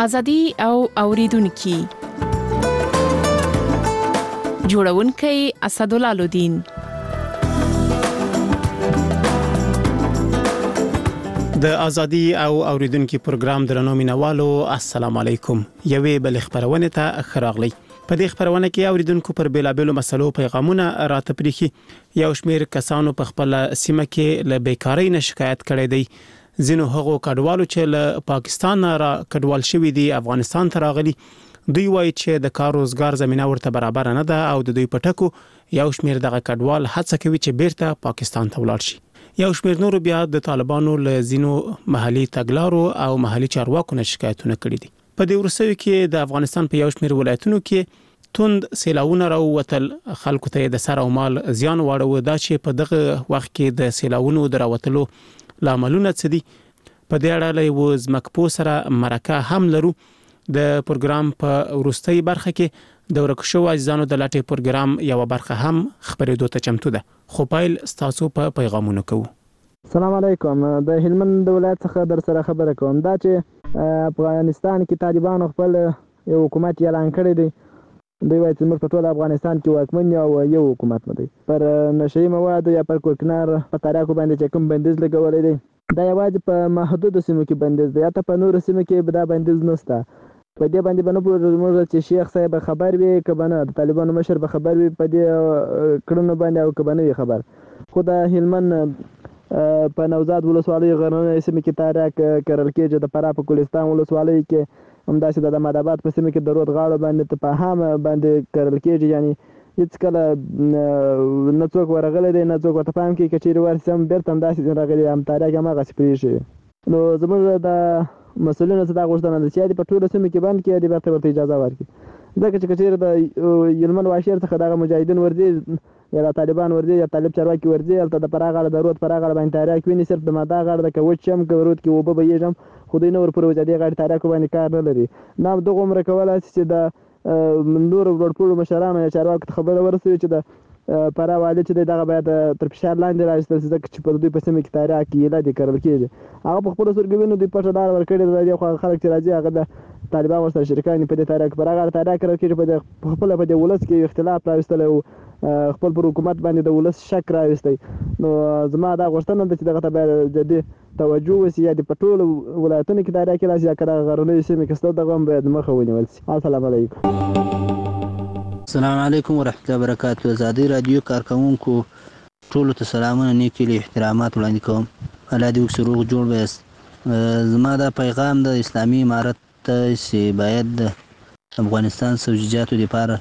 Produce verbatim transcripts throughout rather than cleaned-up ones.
ازادي او اوریدونکو جوړونکي اسدالله لودین. د ازادي او اوریدونکو پروګرام درنو مینوالو السلام علیکم. یوې بل خبرونه ته خراغلی. په دې خبرونه کې اوریدونکو پر بیلابېلو مسلو پیغامونه راته پریخي. یو شمېر کسانو په خپل سیمه کې له بیکاری نه شکایت کړي دي. ځینو هغو کډوالو چې له پاکستان را کډوال شوي دي افغانستان ته راغلي، دوی وایي چې د کار روزګار زمينه ورته برابر نه ده او د دوی پټکو یو شمېر دغه کډوال هڅه کوي چې بیرته پاکستان ته ولاړ شي. یو شمېر نور بیا د طالبانو له ځینو محلي تګلارو او محلي چارواکو نه شکایتونه کړي دي. په دې ورسوي کې د افغانستان په یو شمېر ولایتونو کې توند سیلاوونه راووتل، خلکو ته د سر او مال زیان واړو. دا چې په دغه وخت کې د سیلاوونو دراوتلو لاملونه څه دي، په دې اړه له زمکپو سره مرکه هم لرو. د پروګرام په وروستۍ برخه کې د ورکشو عزیزانو د لاټي پروګرام یو برخه هم خبرېدو ته چمتو ده. خو پایل ستاسو په پا پیغامونو کوو. السلام علیکم. د هلمند ولایت څخه در سره خبره کوم. دا چې افغانستان کې طالبان خپل یو حکومت اعلان کړی دی. دوی وایي چې موږ په ټول افغانستان کې واکمن یو یو حکومت مو دی. پر نشئی مواد یا پر کوکنار په تاریخو باندې چې کوم بندیز لګولې دی، دا یوازې په محدود سیمو کې بندیز دی. یا ته په نور سیمو کې دا بندیز نشته. په دې باندې باندې په موږ چې شیخ صاحب خبر وي کبنه د طالبانو مشر به خبر وي په دې کړنو باندې او کبنه وي خبر. خو د هلمند په نوزاد ولسوالۍ غرنۍ سیمه کې تاریخ کرل کېږي، د فراه په کوهستان ولسوالۍ کې همداسې د احمدآباد په سیمه کې د رود غاړو باندې په هم باندې کرل کېږي. یعنی هیڅ کله نه څوک ورغلی دی نه څوک ورته پام کوي. که چیرې ورسي هم بیرته همداسې راغلي هم تاریخ هماغسې پرېښي. نو زموږ د مسؤلینو څخه دا غوښتنه ده چې په ټولو سیمو کې بند کړي، بیرته ورته اجازه ورکړي. ځکه چې که چیرې د هلمند واشیر څخه دغه مجاهدین ورځي یا د طالبان ورځي یا طالب چارواکي ورځي، هلته د فراه غاړه د رود فراه غاړه باندې تاریخ ویني، صرف د ماده غاړه د که وچ هم که رود کې اوبه بهیږي خو دوی نه ورپورې وځي دې غاړې تاریخو باندې کار نه لري. نه دغه عمره کولی شي چې د نورو لوړپوړو مشرانو یا چارواکو ته خبره ورسوي چې د فراه والي چې دی دغه باید تر فشار لاندې راوستل شي، ځکه چې په دوی په سیمه کې تاریخ کې ایله دې کرل کېږي. هغه په خپلو سترګو وینو دوی پټه لاره ورکړې ده. د دې خوا خلک چې راځي هغه د طالبان ورسره شریکان دي په دې تاریخ په هغه تاریخ کرل کېږي. په خپله په دې ولس کې اختلاف راوستلی او خپل پر حکومت باندې د ولس شک راوستی. نو زما دا غوښتنه ده چې دغه ته باید جدي توجه وشي، یا د په ټولو ولایتونو کې تاریخ کې راشي یا که دغه غرنیو سیمې کې شته دغه هم باید مخه ونیول شي. السلام علیکم. السلام علیکم ورحمۃ اللہ وبرکاتہ. ازادي رادیو کارکونکو ټولو ته سلامونه، نیکې له احترامات وړاندې کوم. الله دې وکړي روغ جوړ ویاست. زما دا پیغام د اسلامي امارت ته چې باید د افغانستان سوجیجاتو لپاره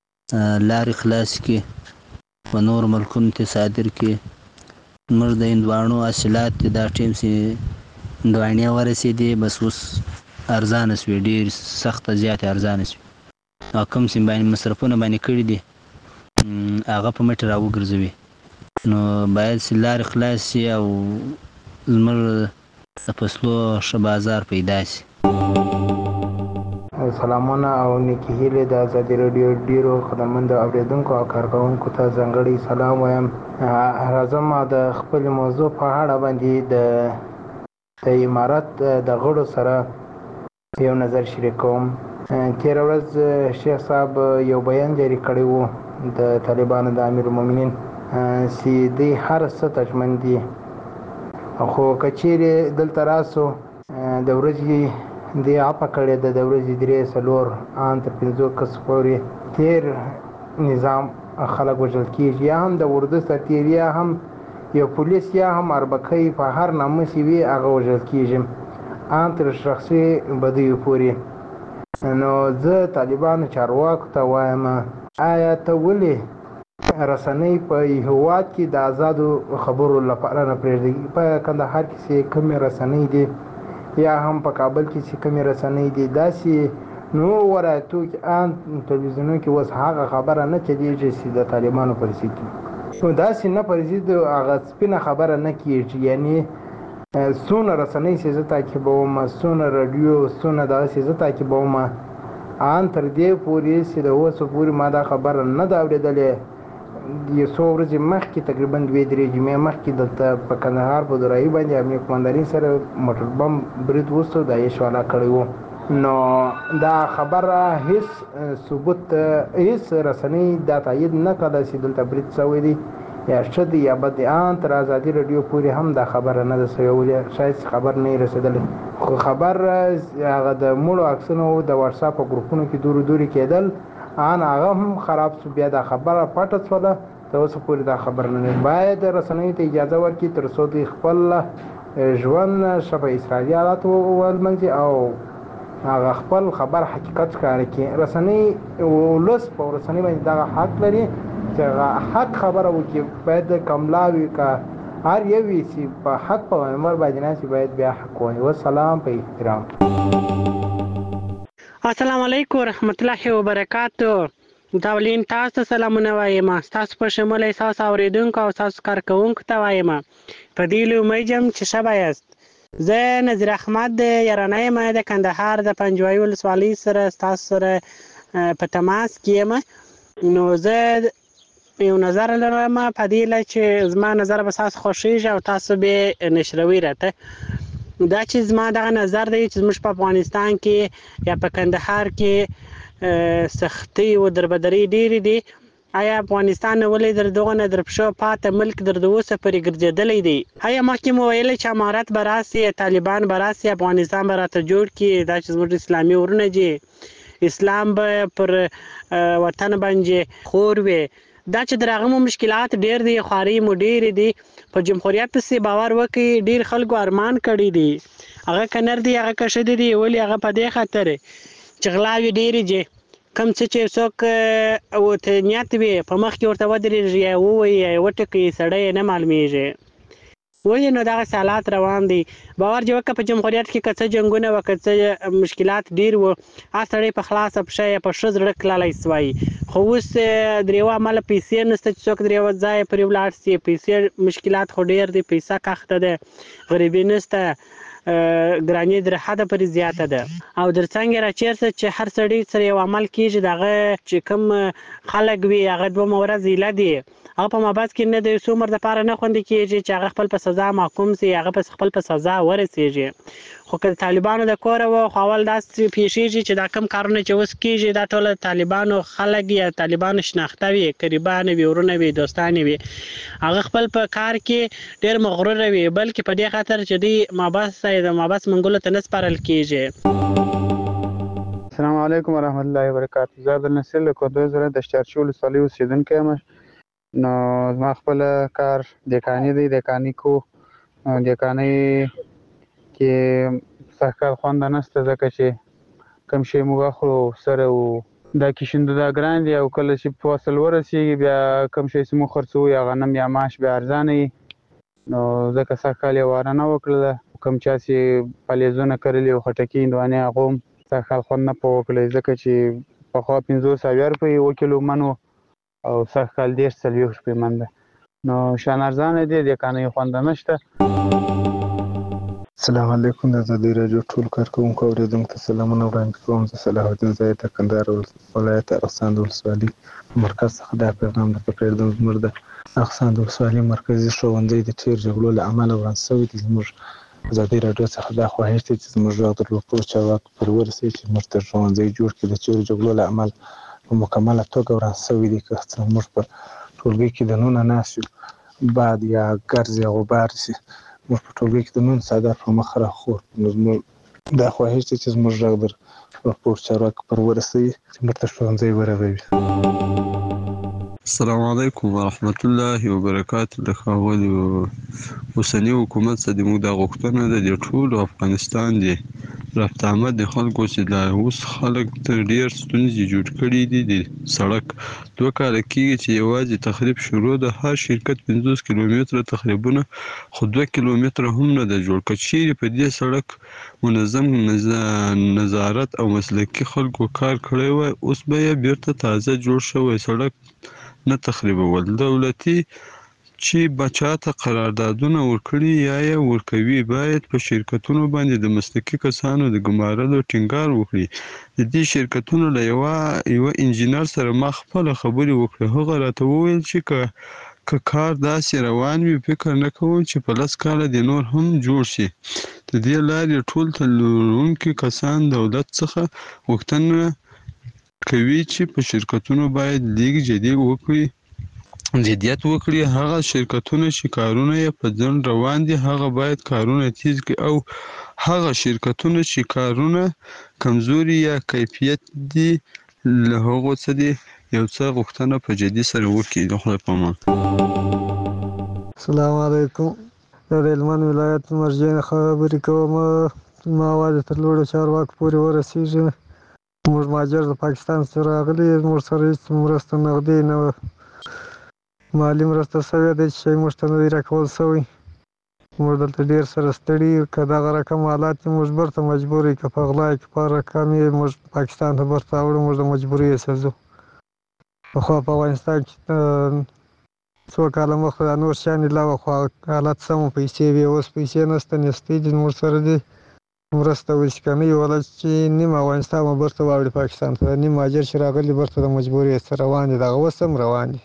لارې خلاص کړي، په نور ملکونو ته صادر کړي. موږ د هندواڼو حاصلات دا ټیم چې هندواڼې ورسېدې بس اوس ارزانه شوې، ډېر سخته زیاتې ارزانه شوې او کوم چې باندې مصرفونه باندې کړي دي هغه په مټې راوګرځوي. نو باید چې لارې خلاص شي او زموږ د فصلو ښه بازار پیدا شي. سلامونه او نیکې هیلې د ازادي راډیو ډیرو خدمتمندو اورېدونکو او کارکوونکو ته ځانګړی سلام وایم. راځم د خپلې موضوع په اړه باندې د د امارت د غړو سره یو نظر شریک کوم. تېره ورځ شیخ صاحب یو بیان جاري کړی و د طالبانو د امیر المؤمنین چې دوی هر څه ته ژمن دي، خو که چیرې دلته راسو د ورځې دوی عفه کړې ده، د ورځې درې څلور ان تر پنځو کسو پورې تېر نظام خلک وژل کېږي، یا هم د اردو سرتېري یا هم یو پولیس یا هم اربکی په هر نامه چې وي هغه وژل کېږي ان تر شخصي بدیو پورې. نو زه طالبانو چارواکو ته وایم آیا ته ولې رسنۍ په هېواد کې د آزادو خبرو لپاره نه پرېږدي؟ په کندهار کې چې کومې رسنۍ دي یا هم په کابل کې چې کومې رسنۍ دي، داسې نو ولایتو کې ان تلویزیونو کې اوس هغه خبره نه چلېږي چې د طالبانو پر ضد دي. نو داسې نه پر ضد هغه سپینه خبره نه کېږي. یعنی څونه رسنۍ چې زه تعقیبوم، څونه راډیو، څونه دغسې زه تعقیبوم، ان تر دې پورې چې د اوسه پورې ما دا خبره نه ده اورېدلې. یو څو ورځې مخکې تقریبا دوې درې جمعې مخکې دلته په کندهار په دورایي باندې امنیه قمندانۍ سره موټر بم برید وسو، دا یې شواله کړی و. نو دا خبره هیڅ ثبوت هیڅ رسنۍ دا تایید نه کړه چې دلته برید شوی دی یا ښه دی یا بد دی. ان تر ازادي راډیو پورې هم دا خبره نه ده شوې، شاید خبر نه رسېدلی، خو خبر هغه د مړو عکسونو د واتساپ ګروپونو کې دورو دوري کېدل ان هغه هم خراب شو. بیا دا خبره پټه شوله، تر اوسه پورې دا خبر نه ده. باید رسنیو ته اجازه ورکړي تر څو دوی خپل ژوند شبه اسرائیلي حالات ولمنځي او هغه خپل خبر حقیقت ښکاره کړي. رسنۍ ولس په رسنۍ باندې دغه حق لري چې هغه حق خبره وکړي. باید کملاوي که هر یو وي چې په حق په عمر باندې ناسي باید بیا حق وایي. والسلام په احترام. السلام علیکم ورحمت الله وبرکاتو. داولین تاسو ته سلامونه وایم، تاسو په شمول تاسو اوریدونکو او تاسو کارکوونکو ته وایم په دې لومړی جام چې شبه یاست. زه نظیر احمد یارانه یم د کندهار د پنجوایي ولسوالۍ سره تاسو سره په تماس کې یم. نو زه یو نظر لرم په دې له چې زما نظر به تاسو خوښیږي او تاسو به نشروي راته. دا چې زما دغه نظر دی چې زموږ په افغانستان کې یا په کندهار کې سختي او دربدري ډېرې دي. آیا افغانستان ولې در دغه نه در پښو پاته ملک در د اوسه پورې ګرځېدلی دی؟ آیا مخکې مو ویلی چې امارت به راسي، طالبان به راسي، افغانستان به راته جوړ کړي، دا چې زموږ اسلامي ورونه دي، اسلام به پر وطن باندې خور وي. دا چې در هغه مو مشکلات ډېر دي، خوارۍ مو ډېرې دي. په جمهوریت پسې باور وکړئ ډېر خلکو ارمان کړی دي، هغه که نر دي هغه که ښځې دي. ولې هغه په دې خاطر چې غلاوې ډېرې دي. کم څه چې څوک ورته نیت وي په مخ کې ورته ودرېږي یا ووایي یا یې وټکوي سړی یې نه معلومېږي. ولې نو دغسې حالات روان دي. باور دې وکړه په جمهوریت کې که څه جنګونه وه، که څه مشکلات ډېر وو، هر سړی په خلاصه پښه یا په ښه زړه تللی سوی. خو اوس د یوه عمله پیسې نشته چې څوک در یوه ځایه پرې ولاړ سي. پیسې مشکلات خو ډېر دي، پیسه کښته ده، غریبي نشته، ګراني در حده پورې زیاته ده. او در څنګه را چېرته چې هر سړي سره یو عمل کېږي، د هغه چې کوم خلک وي هغه دوه ورځې ایله دي، هغه په مابعد کې نه د یو څو عمر دپاره نه خوندي کېږي چې هغه خپل په سزا محکوم سي، هغه په خپل په سزا ورسېږي. خو که د طالبانو د کوره وه، خو اول داسې پېښېږي چې دا کوم کارونه چې اوس کېږي دا ټوله طالبانو خلک یا طالبانو شناخته وي، قریبان وي، ورونه وي، دوستان وي. هغه خپل په کار کې ډېر مغروره وي، بلکې په دې خاطر چې دوی مابعد د مابعث منګولو ته نه سپارل کېږي. السلام علیکم ورحمت الله وبرکاتو. زه عبدالنصیر له کندوز ولایت د شترچي ولسوالۍ اوسېدونکی یم. نو زما خپله کار دیکاني دی. دیکاني کو دیکانۍ کې سږکال خوند نشته، ځکه چې کوم شی مو واخلو سره و دا کشندو دا ګران دي، او کله چې فصل ورسېږي بیا کوم شی چې مو خرڅوو یا غنم یا ماش بیا ارزانه وي. نو ځکه سږکال یې واره نه وکړله. کوم چا چې فلزونه کرلي او خټکي هندوانې هغو هم سږکال خوند نه په وکړی، ځکه چې پخوا پنځوس اویا روپۍ اوه کیلو من و او سږکال دېرش څلوېښت روپۍ من ده. نو شان ارزانه دی، دیکانۍ خوند نشته. السلام علیکم. د ازادي راډیو ټول کارکوونکو او اورېدونکو ته سلامونه وړاندې کوم. زه صلاح الدین زاهد د کندهار ولایت اغسان ولسوالۍ مرکز څخه دا پیغام درته پرېږدم. زموږ د اغسان ولسوالۍ مرکزي ښوونځی د ډېرو جګړو له امله وران شوی دی. زموږ ازادي راډیو څخه دا خواهش دی چې زموږ غږ د لوړ چارواکو پورې ورسوي چې موږ ته ښوونځی جوړ کړي. د ډېرو جګړو له امله په مکمله توګه وران شوی دی. که څه موږ په ټولګي کې دننه ناست یو، باد یا ګرځ یا غبار شي، موږ په ټولګي کې د نون څادر په مخ راخور. نو زموږ دا خواهش دی چې زموږ غږ د لوړ چارواکو پورې ورسوي چې موږ ته ښوونځی ورغوي. السلام علیکم ورحمت الله وبرکاتو. د ښاغلي اوسني حکومت څخه زموږ دا غوښتنه ده د ټولو افغانستان دی رفت آمد د خلکو چې دا اوس خلک تر ډېر ستونزې جوړ کړي دي. د سړک دوه کاله کېږي چې یوازې تخریب شروع ده. هر شرکت پنځوس کیلومتره تخریبونه، خو دوه کیلومتره هم نه ده جوړ. که چیرې په دې سړک منظم نظارت او مسلکي خلکو کار کړی وای، اوس به یې بیرته تازه جوړ شوی سړک نه تخریبول. دولتي چې بچاته قراردادونه ورکړي یا یې ورکوي، باید په شرکتونو باندې د مسلکي کسانو د ګمارلو ټینګار وکړي. د دې شرکتونو له یوه یوه انجینر سره ما خپله خبرې وکړې. هغه راته وویل چې که که کار داسې روان وي، فکر نه کوم چې په لس کاله د نور هم جوړ شي. د دې لارې ټول تولیدونکي کسان دولت څخه غوښتنه کوي چې په شرکتونو باید لیږ جدي وکړي جدیت وکړي. هغه شرکتونه چې کارونه یې په ځنډ روان دي هغه باید کارونه تیز کړي، او هغه شرکتونه چې کارونه کمزوري یا کیفیت دي له هغو څه دي یو څه غوښتنه په جدي سره وکړي. د خدای په امان. السلام علیکم. د هلمند ولایت مرجع خبرې کوم. ما اواز تر لوړو چارواکو پورې ورسېږي. موږ مهاجر د پاکستان څخه راغلي، موږ سره هېڅ مرسته نغدي نه وه، مالي مرسته شوې ده چې شی موږ ته نه دی راکول شوی. موږ دلته ډېر سره ستړي یو، که دغه رقم حالات دي موږ بیرته مجبور یو، که په غلا یې که په هر رقم یې موږ پاکستان ته بیرته راوړو، موږ د مجبورۍ څخه ځو. پخوا په افغانستان کې څو کاله مخکې دا نور شیان لا وه، خو حالات سم وو، پیسې وې، اوس پیسې نشته، نیستۍ دي موږ سره دي. مرسته وشي که نه یې ولا چې نیم افغانستان به بیرته واوړي پاکستان ته، نیم مهاجر چې راغلي بیرته د مجبورۍ څخه روان دي، دغه اوس هم روان دي.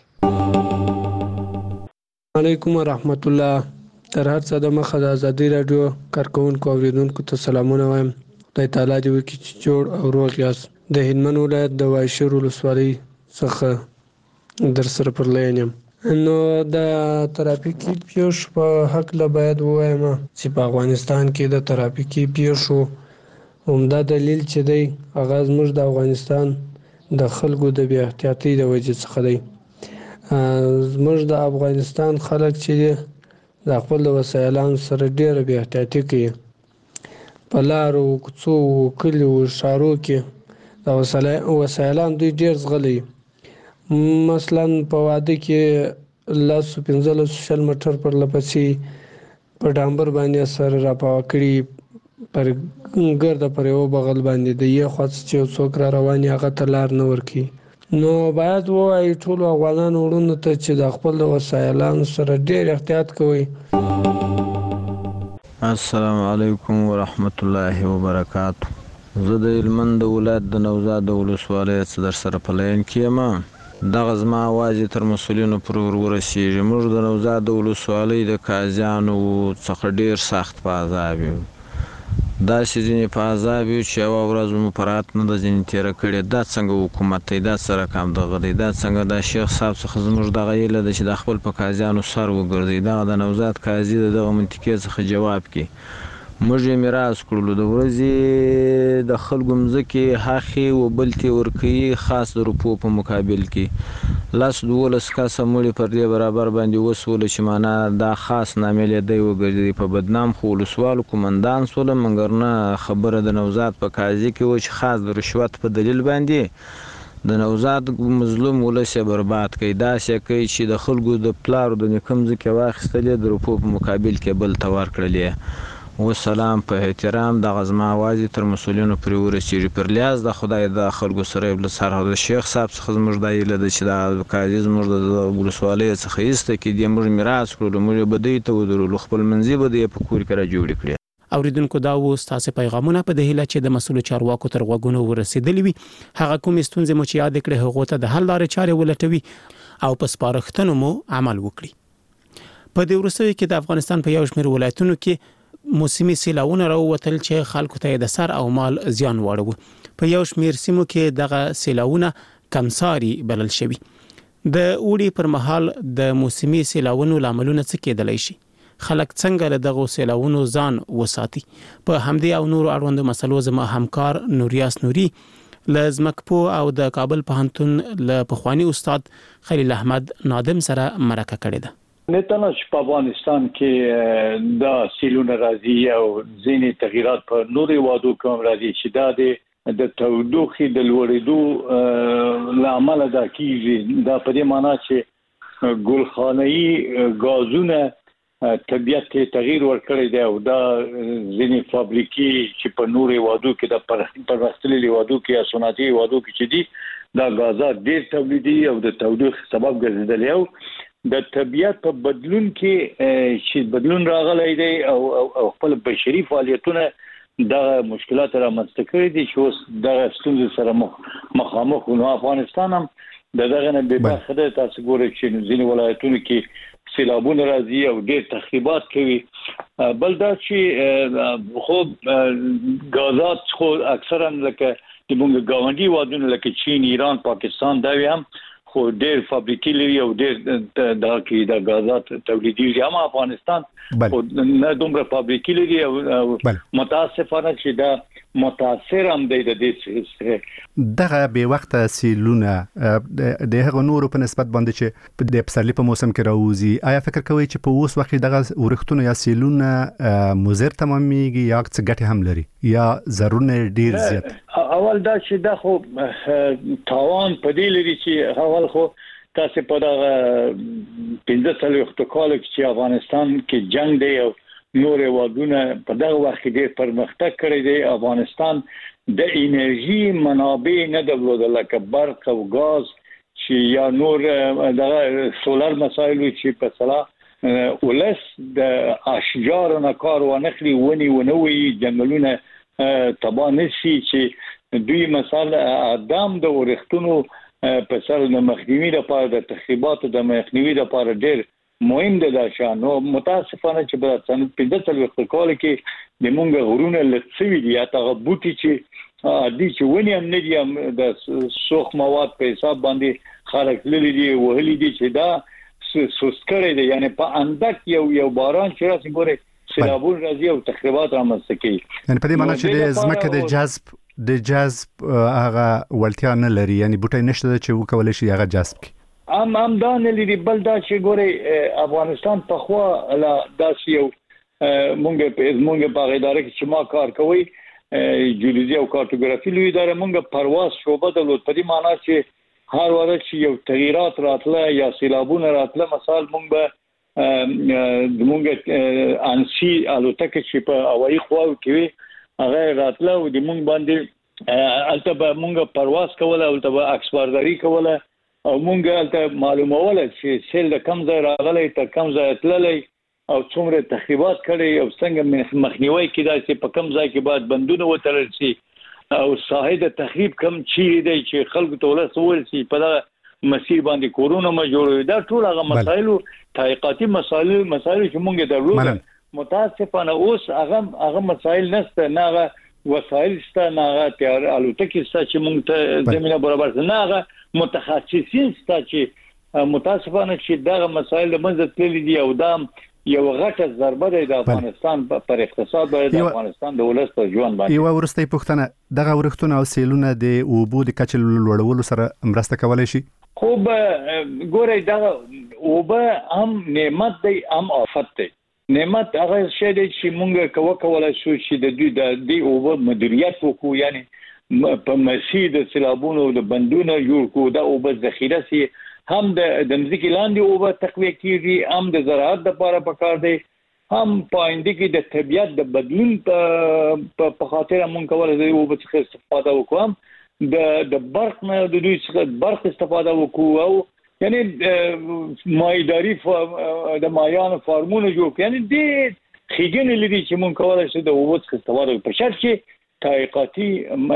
علیکم ورحمت الله. تر هر څه د مخه د ازادي راډیو کارکوونکو اوریدونکو ته سلامونه وایم. خدای تعالی دې وکړي چې جوړ او روغ یاست. د هلمند ولایت د وایشر ولسوالۍ څخه در سره پر لاین یم. نو د ترافیکي پیښو په هکله باید ووایم چې په افغانستان کې د ترافیکي پیښو عمده دلیل چې دی هغه زموږ د افغانستان د خلکو د بې احتیاطۍ د وجې څخه دی. زموږ د افغانستان خلک چې دی د خپل وسایلانو سره ډېره بې احتیاطي کوي. په لارو، کوڅو، کلیو، ښارو کې د وسایلان دوی ډېر زغلی. مثلا په واده کې لسو پنځلسو شل موټر پرله پسې په ډامبر باندې سره راپاوه کړي، پر ګرده پر یوه بغل باندې د یې خوا چې یو څوک را روان وي هغه ته لار نه ورکوي. نو باید ووایو ټولو افغانانو وروڼو ته چې د خپل وسایلانو سره ډېر احتیاط کوئ. السلام علیکم ورحمت الله وبرکاتو. زه د هلمند د ولایت د نوزاد د ولسوالۍ څخه در سره په لاین کې یم. دغه زما اواز یې تر مسؤلینو پورې ور ورسېږي. موږ د نوزاد د ولسوالۍ د قاضیانو څخه ډېر سخت په عذاب یو. داسې ځینې په عذاب یو چې یوه ورځ مو په رات نه ده ځینې تېره کړې. دا څنګه حکومت دی؟ دا څه رقم دغه دی؟ دا څنګه دا شیخ صاحب څخه زموږ دغه هیله ده چې د خپل په قاضیانو سر وګرځوي. دغه د نوزاد قاضي د دغه منطقې څخه جواب کړي. موږ یې میراث کړلو، د ورځې د خلکو مځکې هخې و بل ته ورکوي، خاص د روپو په مقابل کې. لس دولس کسه مړي پر دې برابر باندې وسوله چې معنا دا خاص نامې لیدی وګرځېدی. په بدنام خو ولسوالو قومندان سوله، مګر نه خبره د نوزاد په قاضي کې وه چې خاص د رشوت په دلیل باندې د نوزاد مظلوم ولس یې برباد کوي. داسې کوي چې د خلکو د پلارو د نیکه مځکې واخیستلې، د روپو په مقابل کې بل ته ورکړلې. وسلام، په احترام دغه زما اواز یې تر مسؤلینو پورې ورسېږي. پر لیاز د خدای د خلکو سره یې له سره د شیخ صاحب څخه زموږ دا هیله ده چې دا قاضي زموږ د ولسوالۍ څخه ایسته کړي. دې موږ میراث کړلو، موږ یې بدۍ ته ودرولو، خپل منځي به د یې په کور کې را جوړې کړې. اوریدونکو دا و ستاسو پیغامونه په د هیله چې د مسؤل چارواکو تر غوږونو ورسېدلی وي. هغه کوم ستونزې مو چې یاد کړې هغه ته د حل لارې چارې ولټوي او په سپارښتنو مو عمل وکړي. په دې وروستیو کې د افغانستان په یو شمېر ولایتونو کې موسمي سیلاونه راووتل چې خلکو ته د سر او مال زیان واړو. په یو شمېر سیمو کې دغه سیلاونه کمساري بلل شوي. د اوړي پر مهال د موسمي سیلاونو لاملونه څه کېدلی شي؟ خلک څنګه له دغه سیلاونو ځان وساتي؟ په همدې او نورو اړوندو مسلو زما همکار نوریاس نوري له ځمکپو او د کابل پوهنتون له پخواني استاد خلیل احمد نادم سره مرکه کړې ده. نتنه چې په افغانستان کې دا سیلونه راځي او ځینې تغیرات په نورې وادو کوم راځي چې دا د تودوخې د لوړېدو له امله دا کیږي. دا په دې معنی چې ګلخانه‌ایي غازونه طبیعت ته تغییر ورکړی دی او دا ځینې فابریکې چې په نورې وادو کې د پرمختللي وادو کې یا صنعتي وادو کې چې دي دا غازات ډېر تولیدي او د تودوخې سبب ګرځېدلی او د طبیعت په بدلون کې چې بدلون راغلی دی او خپل بشري فعالیتونه دغه مشکلات رامنځته کړي دي چې اوس دغه ستونزې سره مخامخ وو. افغانستان هم د دغه نه بې برخه دی. تاسو ګورئ چې ځینې ولایتونو کې سیلابونه راځي او ډېر تخریبات کوي. بل دا چې خو غازات خو اکثرا لکه د موږ گاونډي وادونه لکه چین، ایران، پاکستان دا هم خو ډېر فابریکې لري او ډېر دا کې د غازات تولیدي هم افغانستان خو نه دومره فابریکې لري او متاسفانه چې دا متاثر هم دی د دې دغه به وخت سیلونه د هغه نورو په نسبت باندې چې د پسرلي په موسم کې راوځي. آیا فکر کوئ چې په اوس وخت دغه ورښتونه یا سیلونه مضر تمامېږي یا څه ګټه هم لري یا ضررونه ډیر زیات؟ اول دا چې دا خو تاوان په دې لري چې اول خو تاسو په دغه پنځه څلوېښت کال کې افغانستان کې جنگ دی او نور وادونه په دغه وخت کې ډېر پرمختګ کړی دی. افغانستان د انرژي منابع نه درلودل لکه برق او غاز چې یا نور دغه سولر مسایل چې په صلاح ولس د اشجار نه کار ونخلي ونی ونوي جنگلونه تبا نشي چې دوی مثلا ادم د ورښتونو په سر د مخنیوي لپاره د تخریباتو د مخنیوي لپاره ډېر مهم ده. دا شان نو متاسفانه چې په سن پنځه څلوېښت کال کې د مونږ غرونه لڅوي دي یا هغه بوټي چې عادي چې ونی هم نه دي د سوخ مواد په حساب باندې خلک لري دي وهلي دي چې دا سوسکړی دي یعنی په اندک یو یو باران چې راځي ګوره سیلابون راځي او تخریبات رامنځته کوي. یعنی په دې معنی چې د ځمکې د جذب د جذب هغه ولتیا نه لري یعنی بوټي نشته چې وکول شي هغه جذب کی ام ام دا نه لري. بل دا چې ګوره افغانستان په خوا لا داسې یو مونږ په مونږ په اداره کې چې ما کار کوي جیولوژي او کارتوګرافي لوی اداره مونږ پرواز شوبه درلود په دې معنی چې هر وخت چې یو تغیرات راتله یا سیلابونه راتله مثال مونږ به مونږ انسی الوتکه چې په هوایي خواو کې هغه راتله او د مونږ باندې البته به مونږ پرواز کوله او ته اکسپارداري کوله او مونږ ته معلوموله چې سیل د کم ځای راغلی تر کم ځای تللی او څومره تخریبات کړي او څنګه مخنیوي کېدای چې په کم ځای کې باید بندونه وتړل شي او ساحه د تخریب کم چیرې دی چې خلکو ته ولسول شي په دغه مسیر باندې کورونه ما جوړوي. دا ټول هغه مسایل تحقیقاتي مسایل مسایل چې مونږ درلود متاسفانه اوس هغه هغه مسایل نشته نه هغه وسایل شته نه هغه تیار الوتکې شته چې مونږ ته زمينه برابر نه هغه متخصصین شته چې متاسفانه چې دغه مسایل منځ تللی دي او دا یو غټه ضربه ده د افغانستان پر اقتصاد باندې د افغانستان د ولس په ژوند باندې. یو ورستۍ پوښتنه دغه ورښتونه او سیلونه د اوبو د کچې لوړولو سره مرسته کولای شي؟ خو ګورئ دغه اوبه هم نعمت دی هم آفت دی. نعمت هغه شی دی چې مونږ کوو کولای شو چې د دوی د دې اوبه مدیریت وکړو یعنی په مسیر د سیلابونو د بندونو جوړ کو دا اوبه ذخیره سي هم د د مځکې لاندې اوبه تقویه کیږي هم د زراعت لپاره پکار دی هم پاینده کې د طبیعت د بدلون په خاطر مونږ کولای شو اوبه څخه استفاده وکړو د د برق نه د دوی څخه برق استفاده وکړو او یعنی مایداری د مایان فارمونه جوړ یعنی د خېګنې لري چې مونږ کولای شو د اوبو څخه استفاده وکړو په شرط چې تحقیقاتي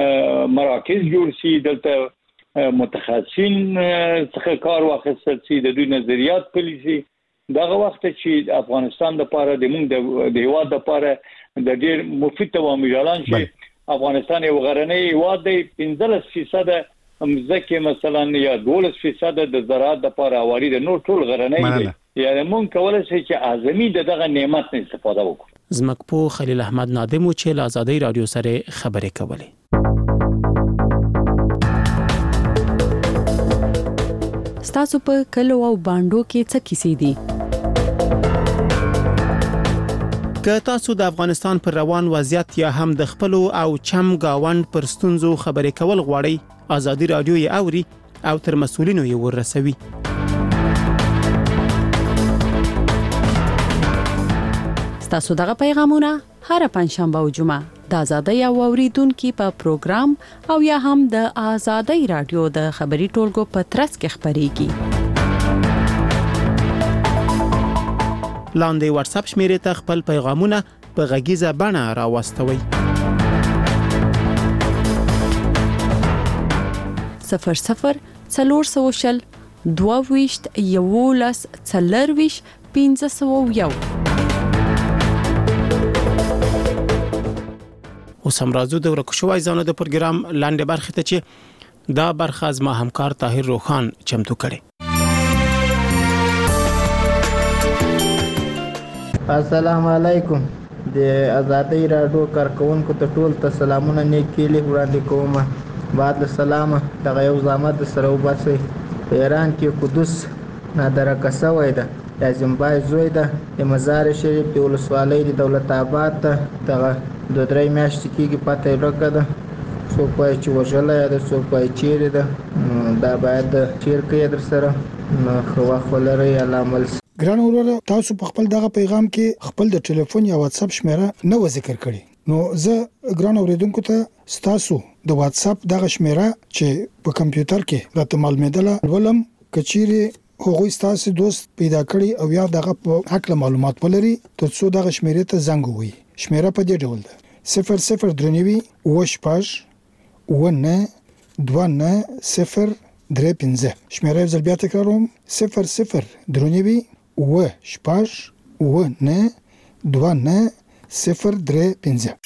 مراکز جوړ شي دلته متخصصین څخه کار واخیستل شي د دوی نظریات پلي شي. دغه وخت چې افغانستان لپاره د موږ د هیواد لپاره د ډېر مفید عوامل اعلان شي. افغانستان یو غرنی هیواد دی پنځلس فیصد مځکه مثلا یا دولس فیصد د زراعت لپاره واري د نور ټول غرنی دی یعنی مونږ کولای شو چې اعظمي دغه نعمت نه استفاده وکړو. زمکپو خلیل احمد نادم چې له آزادۍ رادیو سره خبرې کولې. ستاسو په کلو او باندو کې څه کیسې دي؟ که تاسو د افغانستان پر روان وضعیت یا هم د خپل او چم گاوند پر ستونزو خبرې کول غواړئ آزادۍ رادیو یې اوري او تر مسؤلینو یې ورسوي. تاسو دغه پیغامونه هر پنځشنبه او جمعه د آزادۍ او اوریدونکو په پروګرام او یا هم د آزادۍ رادیو د خبري ټولګو په ترڅ کې خبريږي. لاندې واتس اپ شمیرې ته خپل پیغامونه په غږیزه بڼه راوستوي. صفر صفر څلور سوشل دوه ویشت یولس څلور ویشت پنځه سوه یو. اوس هم راځو د ورکو شوی ځانو د پروګرام لاندې برخه ته چې دا برخه از ما همکار طاهر روخان چمتو کړي. السلام علیکم. د آزادۍ راډیو کارکونکو ته ټول ته سلامونه نیکې لیک وړاندې کوم. بعد السلام دغه یو زحمت سره وباسئ. په ایران کې قدس نادرکه شوی ده. د زیمبای زوی ده. د مزار شریف د ولسوالۍ د دولت آباد ته دغه د درې میاشتې کېږي پته یې ورکه ده. څوک وایي چې وژلی ده، څوک وایي چیرې ده. دا باید شیر کړئ در سره. نو ښه وخت ولرئ. الله عمل سي. ګران وروره، تاسو په خپل دغه پیغام کې خپل د ټلیفون یا واتس اپ شمیره نه و ذکر کړی. نو زه ګران اوریدونکو ته ستاسو د واتس اپ دغه شمیره چې په کمپیوټر کې راته معلومېدله ولم کچيري هغوی ستاسو دوست پیدا کړی او یا دغه په حق معلومات ولري ترڅو دغه شمیره ته زنګ ووهي. شمیره په دې ډول ده: صفر صفر درنوي اوه شپږ اوه نه دوه نه صفر درې پنځه. شمیره یو ځل بیا تکراروم: صفر صفر درنوي اوه شپږ اوه نه دوه نه صفر درې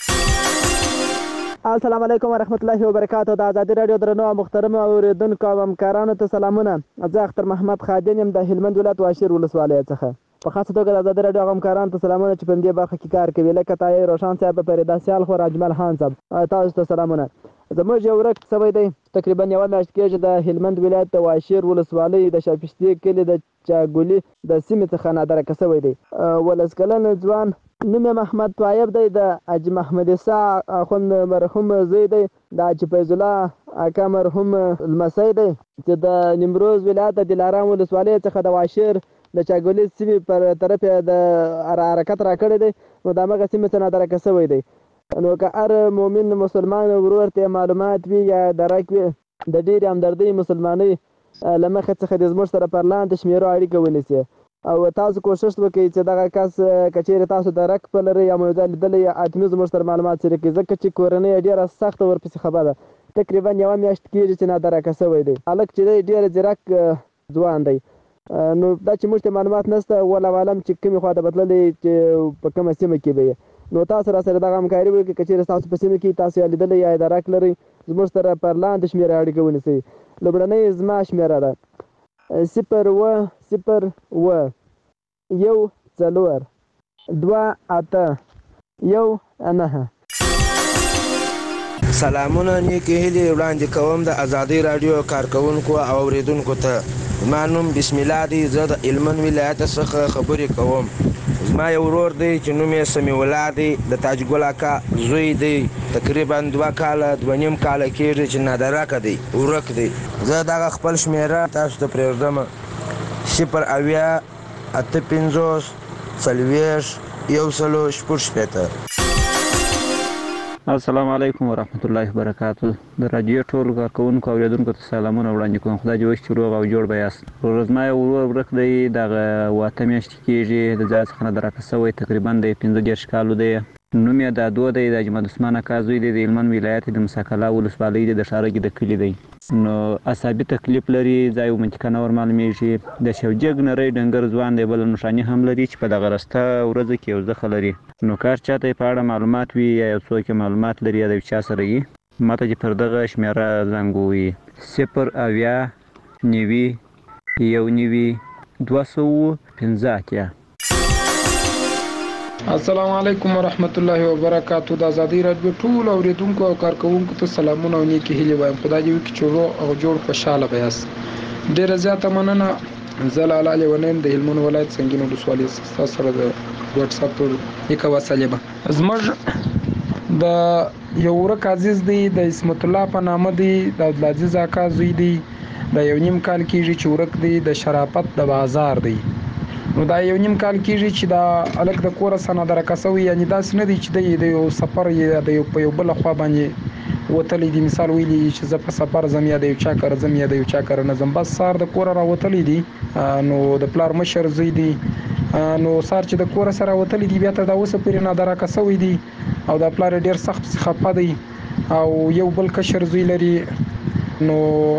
پنځه. السلام علیکم ورحمت الله وبرکاته. د آزادۍ راډیو درنو او محترم اوریدونکو او همکارانو ته سلامونه. زه اختر محمد خادم یم د هلمند ولایت واشیر ولسوالۍ څخه. په خاصه توګه د آزادۍ راډیو همکارانو ته سلامونه چې په دې برخه کې کار کوي، لکه طاهر روشان صاحب، فریدا سیال خو، اجمل خان صاحب، تاسو ته سلامونه. زموږ یو ورک سوی دی تقریبا یو میاشت کېږي د هلمند ولایت د واشیر ولسوالۍ د شاپشتي کلي د چاګولي د سیمې څخه نادرکه سوی دی. ولس کلن ځوان نوم یې محمد طایب دی. د حاجي محمد عیسی اخوند مرحوم زوی دی. د حاجي فیض الله اکا مرحوم لمسی دی چې د نیمروز ولایت د دلارام ولسوالۍ څخه د واشیر د چاګولي سیمې پر طرف د حرکت را کړی دی. نو د هغه سیمې څخه نادرکه سوی دی. نو که هر مؤمن مسلمان ورور ته معلومات وي یا درک وي د ډېرې همدردۍ مسلمانۍ له مخې څخه د زموږ سره پر لاندې شمیرو اړیکه ونیسي او تاسو کوشش وکړئ چې دغه کس که چیرې تاسو درک په لرئ یا مو یو ځای لیدلی یا حتمي زموږ سره معلومات شریک کړئ، ځکه چې کورنۍ ډېره سخته ورپسې خبره ده. تقریبا یوه میاشت کېږي چې نادرکه سوی دی. هلک چې دی ډېر ځیرک ځوان دی. نو دا چې موږ ته معلومات نشته، والله عالم چې کومې خوا ته بتللی چې په کومه سیمه کې به یې. نو تاسو را سره دغه همکاري وکړئ. که چیرې تاسو په سیمه کې تاسو یې لیدلی یا درک لرئ، زموږ سره پر لاندې شمېره اړیکه ونیسئ. لومړنۍ زما شمېره ده صفر اوه صفر اوه یو څلور دوه اته یو نهه. سلامونه نیکې هیلې وړاندې کوم د آزادۍ راډیو کارکونکو او اوریدونکو ته. زما نوم بسم الله دی. زه د هلمند ولایت څخه خبرې کوم. زما یو ورور دی چې نوم یې سمیع الله دی. د تاج ګل اکا زوی دی. تقریبا دوه کاله دوه نیم کاله کېږي چې نادرکه دی، ورک دی. زه دغه خپل شمېره تاسو ته پرېږدم: صفر اویا اته پنځوس څلوېښت یو سلو شپږ شپېته. السلام علیکم ورحمت الله وبرکاته. د راډیو ټولو کارکونکو او اوریدونکو ته سلامونه وړاندې کوم. خدای دې وکړي چې روغ او جوړ به یاست. ورور زما یو ورور ورک دی. دغه اوه اته میاشتې کېږي د ځای څخه نادرکه سوی. تقریبا د پنځه دېرش کالو دی. نوم یې دادو دی. د اجمل عثمان اکا زوی دی. د هلمند ولایت د مساکلا ولسوالۍ دی، د ښارګي د کلي دی. نو عصابي تکلیف لري. ځای و منطقه نه ور معلومېږي. د شوجګ نری ډنګر ځوان دی. بله نښاني هم لري چې په دغه رسته ورځو کې یو زخه لري. نو کار چاته یې په اړه معلومات وي یا یو څوک یې معلومات لري یا د یو چا سره وي، ماته چې پر دغه شمېره زنګ ووهي: صفر اویا نوي یو نوي دوه سوه پنځه اتیا. السلام علیکم ورحمت الله وبرکاته. د آزادۍ راډیو ټول اوریدونکو او کارکونکو ته سلامونه او نیکې هیلې وایم. خدای دې وکړي چې روغ او جوړ خوشحاله به یاست. ډېره زیاته مننه. زه لاله لیونی یم د هلمند ولایت سنګین ولسوالۍ څخه. ستاسو سره د واتس اپ نیکه وسلې به زموږ د یو ورک عزیز دی، د اسمت الله په نامه دی، د عبدالعزیز اکا زوی دی. د یو نیم کال کېږي چې ورک دی. د شرافت د بازار دی. نو دا یو نیم کال کېږي چې دا هلک د کوره څخه نادرکه سوی. یعنې داسې نه دی چې دی د یو سفر یا د یو په یو بله خوا باندې وتلی دی. مثال ویلی چې زه په سفر ځم یا د یو چا کره ځم یا د یو چا کره نه ځم، بس سهار د کوره راوتلی دی. نو د پلار مشر زوی دی. نو سهار چې د کوره سره وتلی دی بیا تر دا اوسه پورې نادرکه سوی دی او د پلار ډېر سخت خفه دی او یو بل کشر زوی لري. نو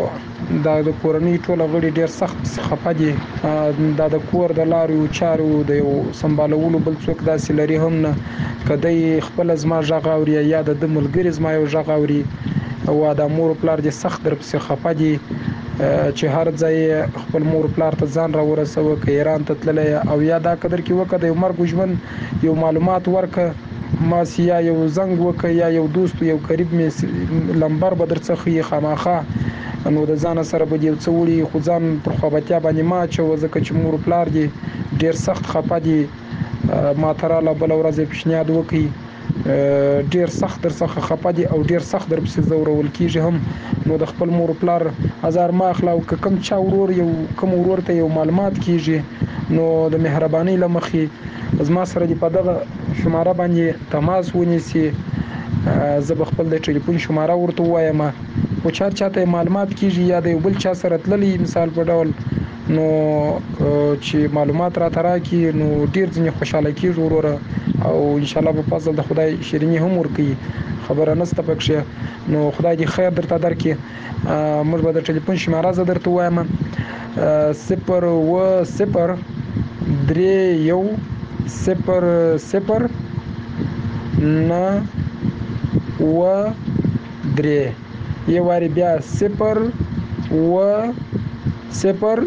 دا د کورنۍ ټول غړي ډیر سخت خپه دي. دا د کور د لارو چارو د یو سمبالولو بل څوک داسې لري هم نه، کدی خپل زما ژغ اوري یا د ملګری زما یو ژغ اوري او د مور پلار دې سخت در پسې خپه دي چې هر ځای خپل مور پلار ته ځان را ورسوه، که ایران ته تللی او یا دا قدر کې وکړه د یو مرګ ژوند یو معلومات ورکړه ماسې یا یو زنګ وکړه یا یو دوست یو قریب مې لمبر به در څه ښیي خامخا، نو د ځان سره به یو څه وړي خو ځان پر خوابتیا باندې ما اچوه ځکه چې مور پلار دې ډېر سخت خپه دي. ما ته راله بله ورځ یې پیشنهاد وکړي ډیر سخت در څخه خپه دي او ډیر سخت در پسې ځورول کیږي هم، نو د خپل مور پلار هزار ما اخلا او که کم چا ورور یو کم ورور ته یو معلومات کیږي نو د مهرباني له مخې زما سره دې په دغه شماره باندې تماس ونیسي، زه به خپل د ټلیفون شماره ورته ووایم او چا چاته معلومات کیږي یا د یو بل چا سره تللی مثال په ډول نو چې معلومات را تراکي نو ډیر ځنې خوشاله کیږي وروره او ان شاء الله په فضل د خدای شیرینی هم ورکي خبره نسته پکښه. نو خدای دې خیر درته درکړي. موږ به د ټلیفون شماره زه درته وایم صفر و صفر درې یو صفر صفر نه و درې یو واري بیا صفر و صفر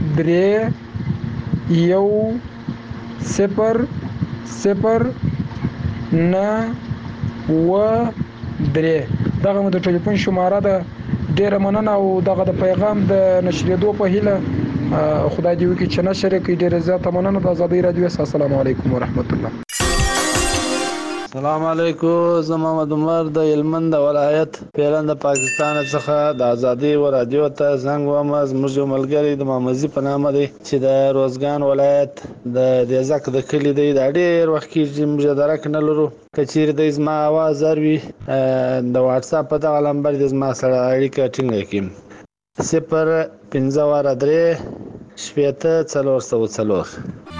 درې یو صفر صفر نه و درې دغه مو د ټلیفون شماره ده. ډیره مننه او دغه د پیغام د نشریدو په هیله خدای دې وکړي چې نشر کړي. ډیره زیاته مننه د آزادۍ رادیو. السلام علیکم ورحمت الله. السلام علیکم. زه محمد عمر د هلمند ولایت پیران د پاکستان څخه د ازادي و رادیو ته زنګ وم. زموږ یو ملګری د مامزي په نامه دی چې د روزګان ولایت د دیزک د کلی دی. دا ډېر وخت کېږي موږ درک نه لرو. که چیرې د زما اواز اوري د واتساپ په دغه نمبر د زما سره اړیکه ټینګه کړي صفر پنځه واره درې شپېته څلور سوه څلور.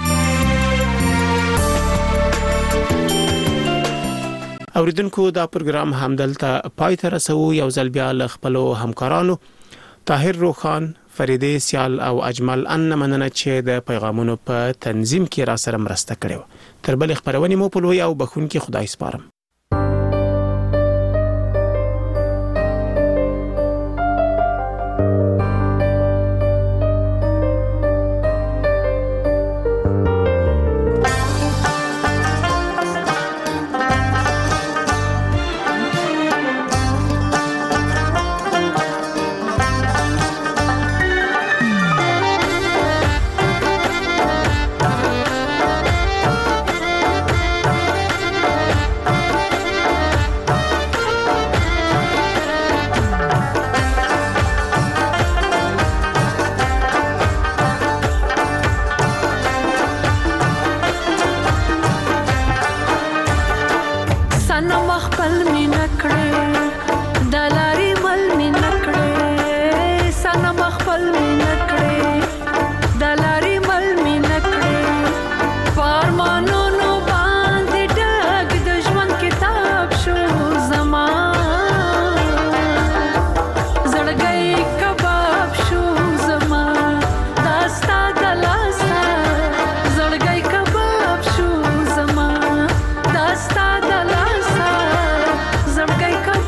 اوریدونکو دا پروګرام همدلته پای ته رسو. یو ځل بیا له خپلو همکارانو طاهر روخان، فریدې سیال او اجمل ان مننه چې د پیغامونو په تنظیم کې را سره مرسته کړې. تر بل خبرونې مو په لوی او بخونکي خدای سپارم. Zalgai ka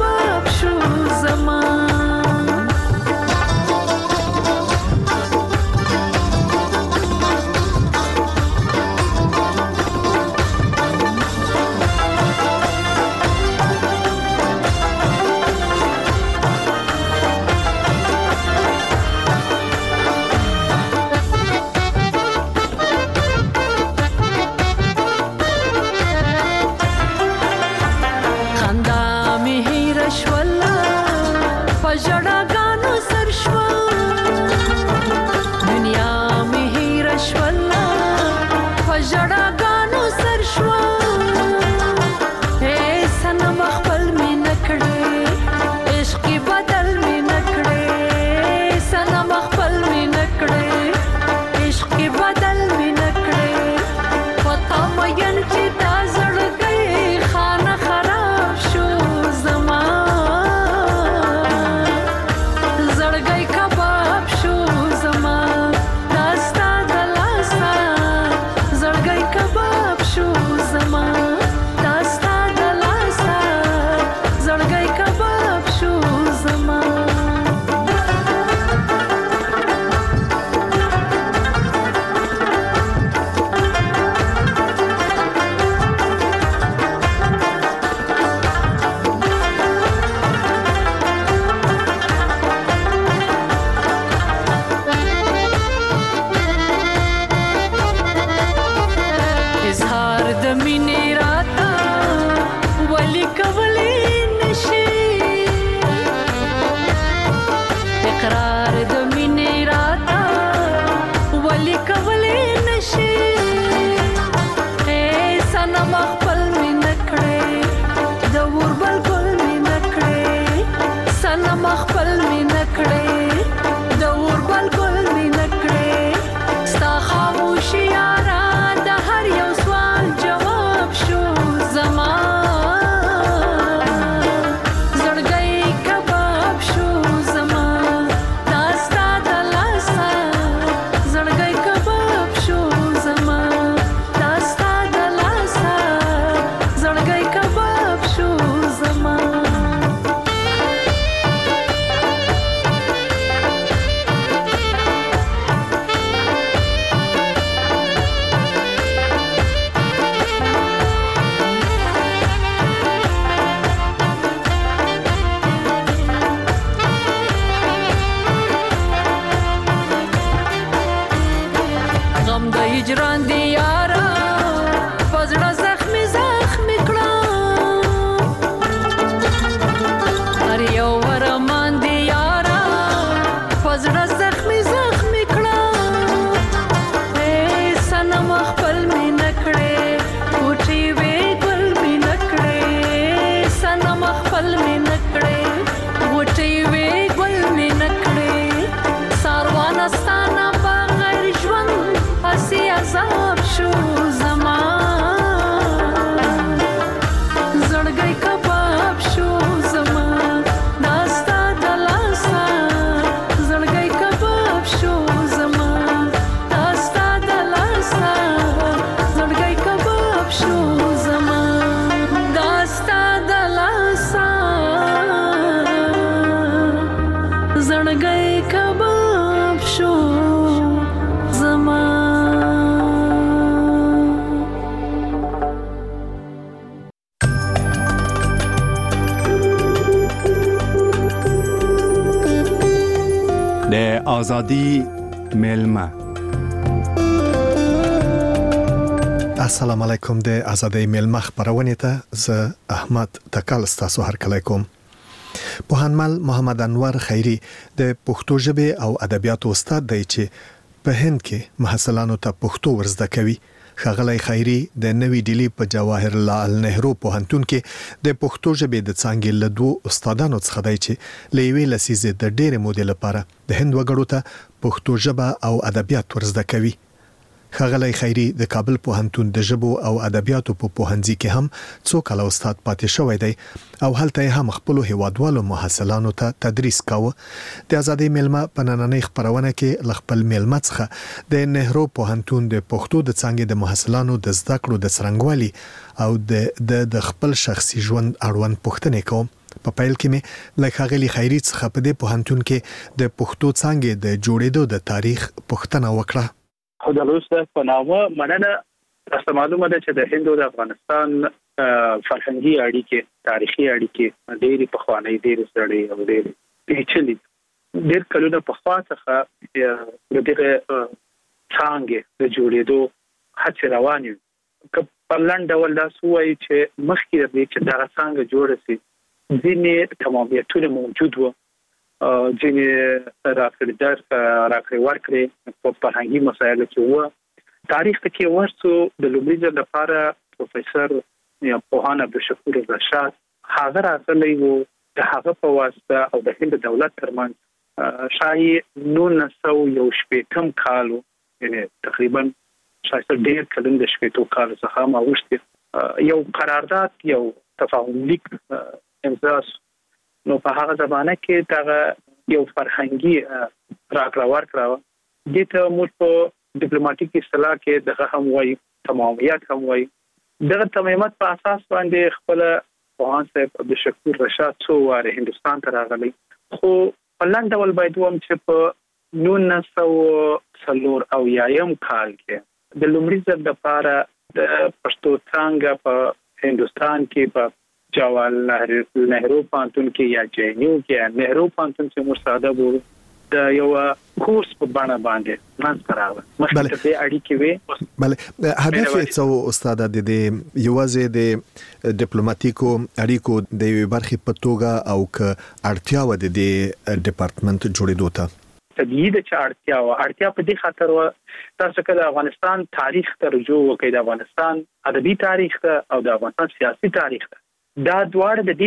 د ازادي میلمه. السلام علیکم. د ازادي میلمه خبرونه ته زه احمد تکال ستاسو هرکلی کوم. پوهنمل محمد انور خیری د پښتو ژبه او ادبیاتو استاد دی چې په هند کې محصلانو ته پښتو ورزده کوي. ښاغلی خیری د نوې ډیلی په جواهر لال نهرو پوهنتون کې د پښتو ژبې د څانګې له دوو استادانو څخه دی چې له یوې لسیزې د ډېرې مودې لپاره د هند وګړو ته پښتو ژبه او ادبیات ورزده کوي. ښاغلی خیری د کابل پوهنتون د ژبو او ادبیاتو په پوهنځي کې هم څو کاله استاد پاتې شوی دی او هلته یې هم خپلو هیوادوالو محصلانو ته تدریس کاوه. د ازادي میلمه په نننۍ خپرونه کې له خپل میلمه څخه د نهرو پوهنتون د پښتو د څانګې د محصلانو د زده کړو د څرنګوالي او د د خپل شخصي ژوند اړوند پوښتنې کوم. په پیل کې مې له ښاغلي خیری څخه په دې پوهنتون کې د پښتو څانګې د جوړېدو د تاریخ پوښتنه وکړه. خو د روس په نامه مننه تاسو معلومه ده چې د هند او د افغانستان فرهنګي اړیکې تاریخي اړیکې ډېری پخوانۍ ډېری سړې او ډېری پیچلې ډېر کلونه په خوا څخه د دغه څانګې د جوړېدو هڅې روانې وي. په لنډ ډول دا سوایي چې مخکې د دې چې دغه څانګه جوړه سي ځینې تمامیتونه موجود وو، ځینې راکړې در راکړې ورکړې په فرهنګي مسایلو کې وو. تاریخ ته کې ورسو د لومړي ځل لپاره پروفیسور یا پوهان عبدالشکور رشاد هغه راغلی وو. د هغه په واسطه او د هند دولت ترمنځ شاید نولس سوه یو شپېتم کال یعنی تقریبا شاید ډېر کلن د شپېتو کال څخه ما وشته یو قرارداد یو تفاهم لیک امضا نو په هغه زمانه کې دا یو فرهنګي راکړه ورکړه د ته موږ په ډیپلوماټیک اصطلاح کې دغه هم وایي تمامیت هم وایي. دغه تمامیت په اساس باندې خپل پوهان صاحب عبدالشکور رشاد څو واره هندستان ته راغلی، خو په لنډ ډول باید ووایم چې په نولس سوه څلور اویایم کال کې د لومړي ځل لپاره د پښتو څانګه په هندستان کې په جواهر نهرو پوهنتون کې یا جے این یو کې یا نهرو پوهنتون چې مرساده وو د یو کورس په بڼه باندې منځ راغله. مخکې د اړیکې وي. بله هدف یې څه استاد د دې یوازې د ډیپلوماټیکو اړیکو د یوې برخې په توګه او ک اړتیا و د دې ډپارټمنټ جوړېدو ته طبیعي ده چې اړتیا و اړتیا په دې خاطر و تاسو کله افغانستان تاریخ ته رجوع وکړئ، د افغانستان ادبي تاریخ ته او د افغانستان سیاسي تاریخ ته دا دواړه د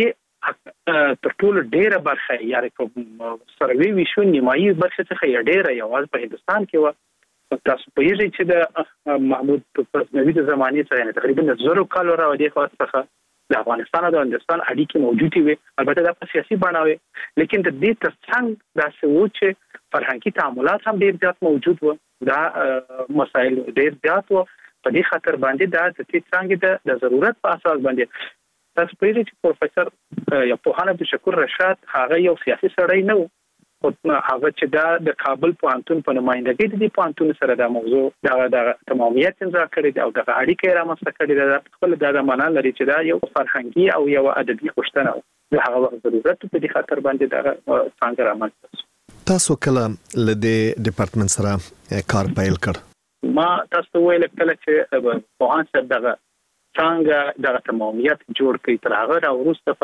دې تر ټولو ډیره برخه یاري په سروي ویشو نیمایي برخه څخه ډیره یوازې په هندستان کې و. تاسو په یوه چې د محمود غزنوي د زمانې څخه تقریبا زرو کال را ودی خو څخه د افغانستان او د هندستان اړیکې موجودې وي، البته دا په سیاسي بڼه وي، لیکن د دې ترڅنګ دا څه و چې فرهنګي تعاملات هم ډیر زیات موجود وو. دا مسایل ډیر زیات وو. په دې خاطر باندې دا د دې څنګه د ضرورت په اساس باندې تاسو په دې چې پروفیسور یا پوهان عبدالشکور رشاد هغه یو سیاسي سړی نه و، خو هغه چې دا د کابل پوهنتون په نمائندګۍ د دې پوهنتون سره دا موضوع دا د تمامیت امضا کړی دی او د اړیکې رامنځته کړی دی. خپل دا د معنا لري چې دا یو فرهنګي او یو ادبي غوښتنه و، د هغه وخت ضرورت په دې خاطر باندې دا څنګه رامنځته شو. تاسو کله له دې ډپارټمنټ سره کار پیل کړ؟ ما تاسو ویل کله چې پوهان صاحب دغه څنګه د تمامیت جوړ کړي تر هغه راوروسته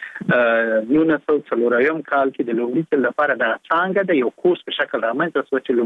په نولس سوه څلورم کال کې د لومړي ځل لپاره د څنګه د یو کورس په شکل رامنځته شو چې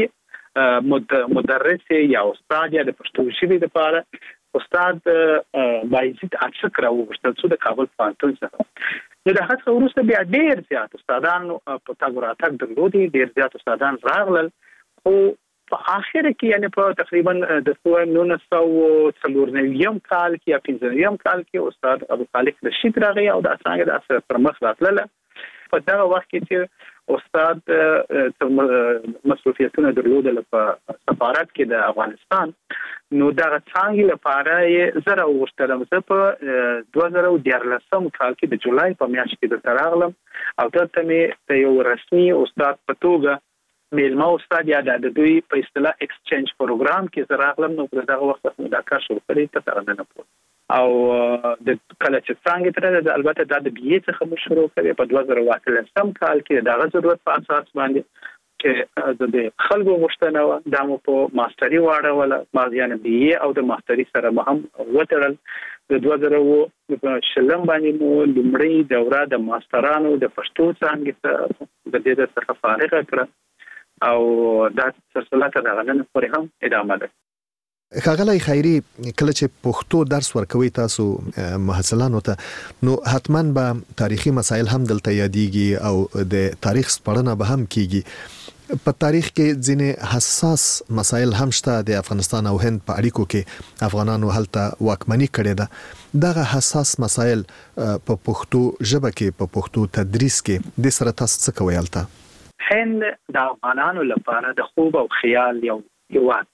لومړنی مدرس یا استاد یا د پښتو ژبې لپاره استاد بایزید اڅک راوغوښتل شو د کابل پوهنتون څخه. نو د هغه وروسته بیا ډېر زیات استادان په تګ راتګ درلودي، ډېر زیات استادان راغلل، خو په اخر کې یعنی په تقریبا د سوه نولس سوه څلورنویم کال کې یا پنځنویم کال کې استاد ابو خالق رشید راغی او د څنګه د اثر پر مخ راتله. په دا وخت کې چې استاد مسؤلیتونه درلودل په سفارت کې د افغانستان، نو دا څنګه لپاره یې زره وشتلم زه په دوه زره دیارلسم کال کې د جولای په میاشت کې د تراغلم او دلته مې یو رسمي استاد په توګه میلمه استاد یا د دوی په اصطلاح ایکسچینج پروګرام کې زراغلم. نو په دغه وخت کې دا کار شروع کړی ته څنګه نه پوه او د کله چې څنګه تر د البته د بي څخه شروع کړی په دوه زره اتلسم کال کې دغه ضرورت په اساس باندې چې د خلکو غوښتنه و د مو په ماستری واړه ولا یعنی بي او د ماستری سره هم وترل د دوه زره په شلم باندې مو لمړی دوره د ماسترانو د پښتو څنګه د دې څخه فارغ کړ او دا سلسله تر غنن پورې هم ادامه ده. ښاغلی خیري کله چې پښتو درس ورکوي تاسو محصلانو ته نو حتما به تاریخي مسایل هم دلته یادېږي او د تاریخ سپړنه به هم کیږي. په تاریخ کې ځینې حساس مسایل هم شته. د افغانستان او هند په اړیکو کې افغانانو هلته واکمني کړې ده. دغه حساس مسایل په پښتو ژبه کې په پښتو تدریس کې د سره تاسو څه کوي هلته؟ هند د افغانانو لپاره د خوب او خیال یو هیواد.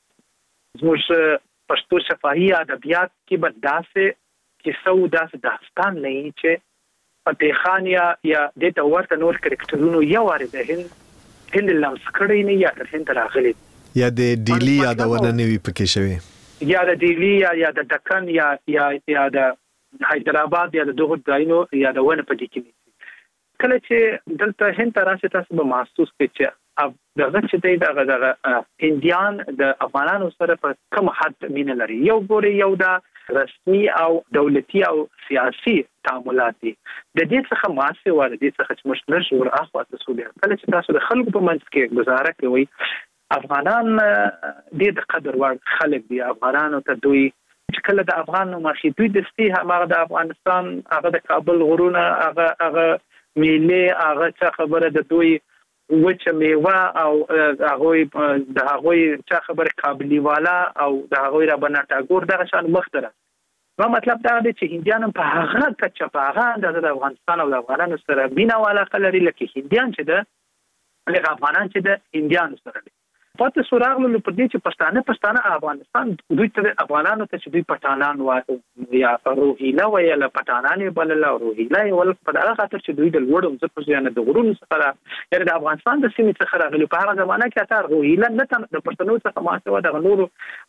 زموږ پښتو شفاهي ادبیات کې به داسې کیسه او داسې داستان لري چې فتح خان یا یا د تورته نور کرکټرونو یو واره د هند هند لمس کړی نه یا تر هند راغلی یا د ډیلی یادونه نه وي پکې شوی یا د ډیلی یا یا د دکن یا یا یا د حیدرآباد یا د دغه ځایونو یا د ونه په دې کې کله چې دلته هند راشي تاسو به محسوس کړئ چې دغه چې دغه دغه هندیان د افغانانو سره په کوم حد مینه لري. یو ګوري یو د رسمي او دولتي او سیاسي تعاملات دي. د دې څخه ماسه و د دې څخه چې مشترک ور اخوا تاسو به کله چې تاسو د خلکو په منځ کې گزاره کوي افغانان د دې قدر ور خلک دي. افغانانو ته دوی چې کله د افغان مخې دوی د ستی هغه د افغانستان هغه د کابل غرونه هغه هغه میله هغه څه خبره د دوی وچه میوه او هغه د هغه څه خبره قابلی والا او د هغه را بناټاګور دغه شان مختره. نو مطلب دا دی چې هندیان په هغه کچه په هغه د افغانستان او د افغانانو سره بنا والا خلري لکه هندیان چې د لکه افغانان چې د هندیان سره دي. پاتې سوراغلو په دې چې پښتانه پښتانه افغانستان دوی ته افغانانو ته چې دوی پټانان وایي یا روهیلا وایي پټانان بلل او روهیلا ول په دغه خاطر چې دوی د لوړو ځکه چې د غرونو څخه یعنی د افغانستان د سیمې څخه راغلي په هغه زمانہ کې اته روهیلا نه د پښتنو څخه ماسه د غنورو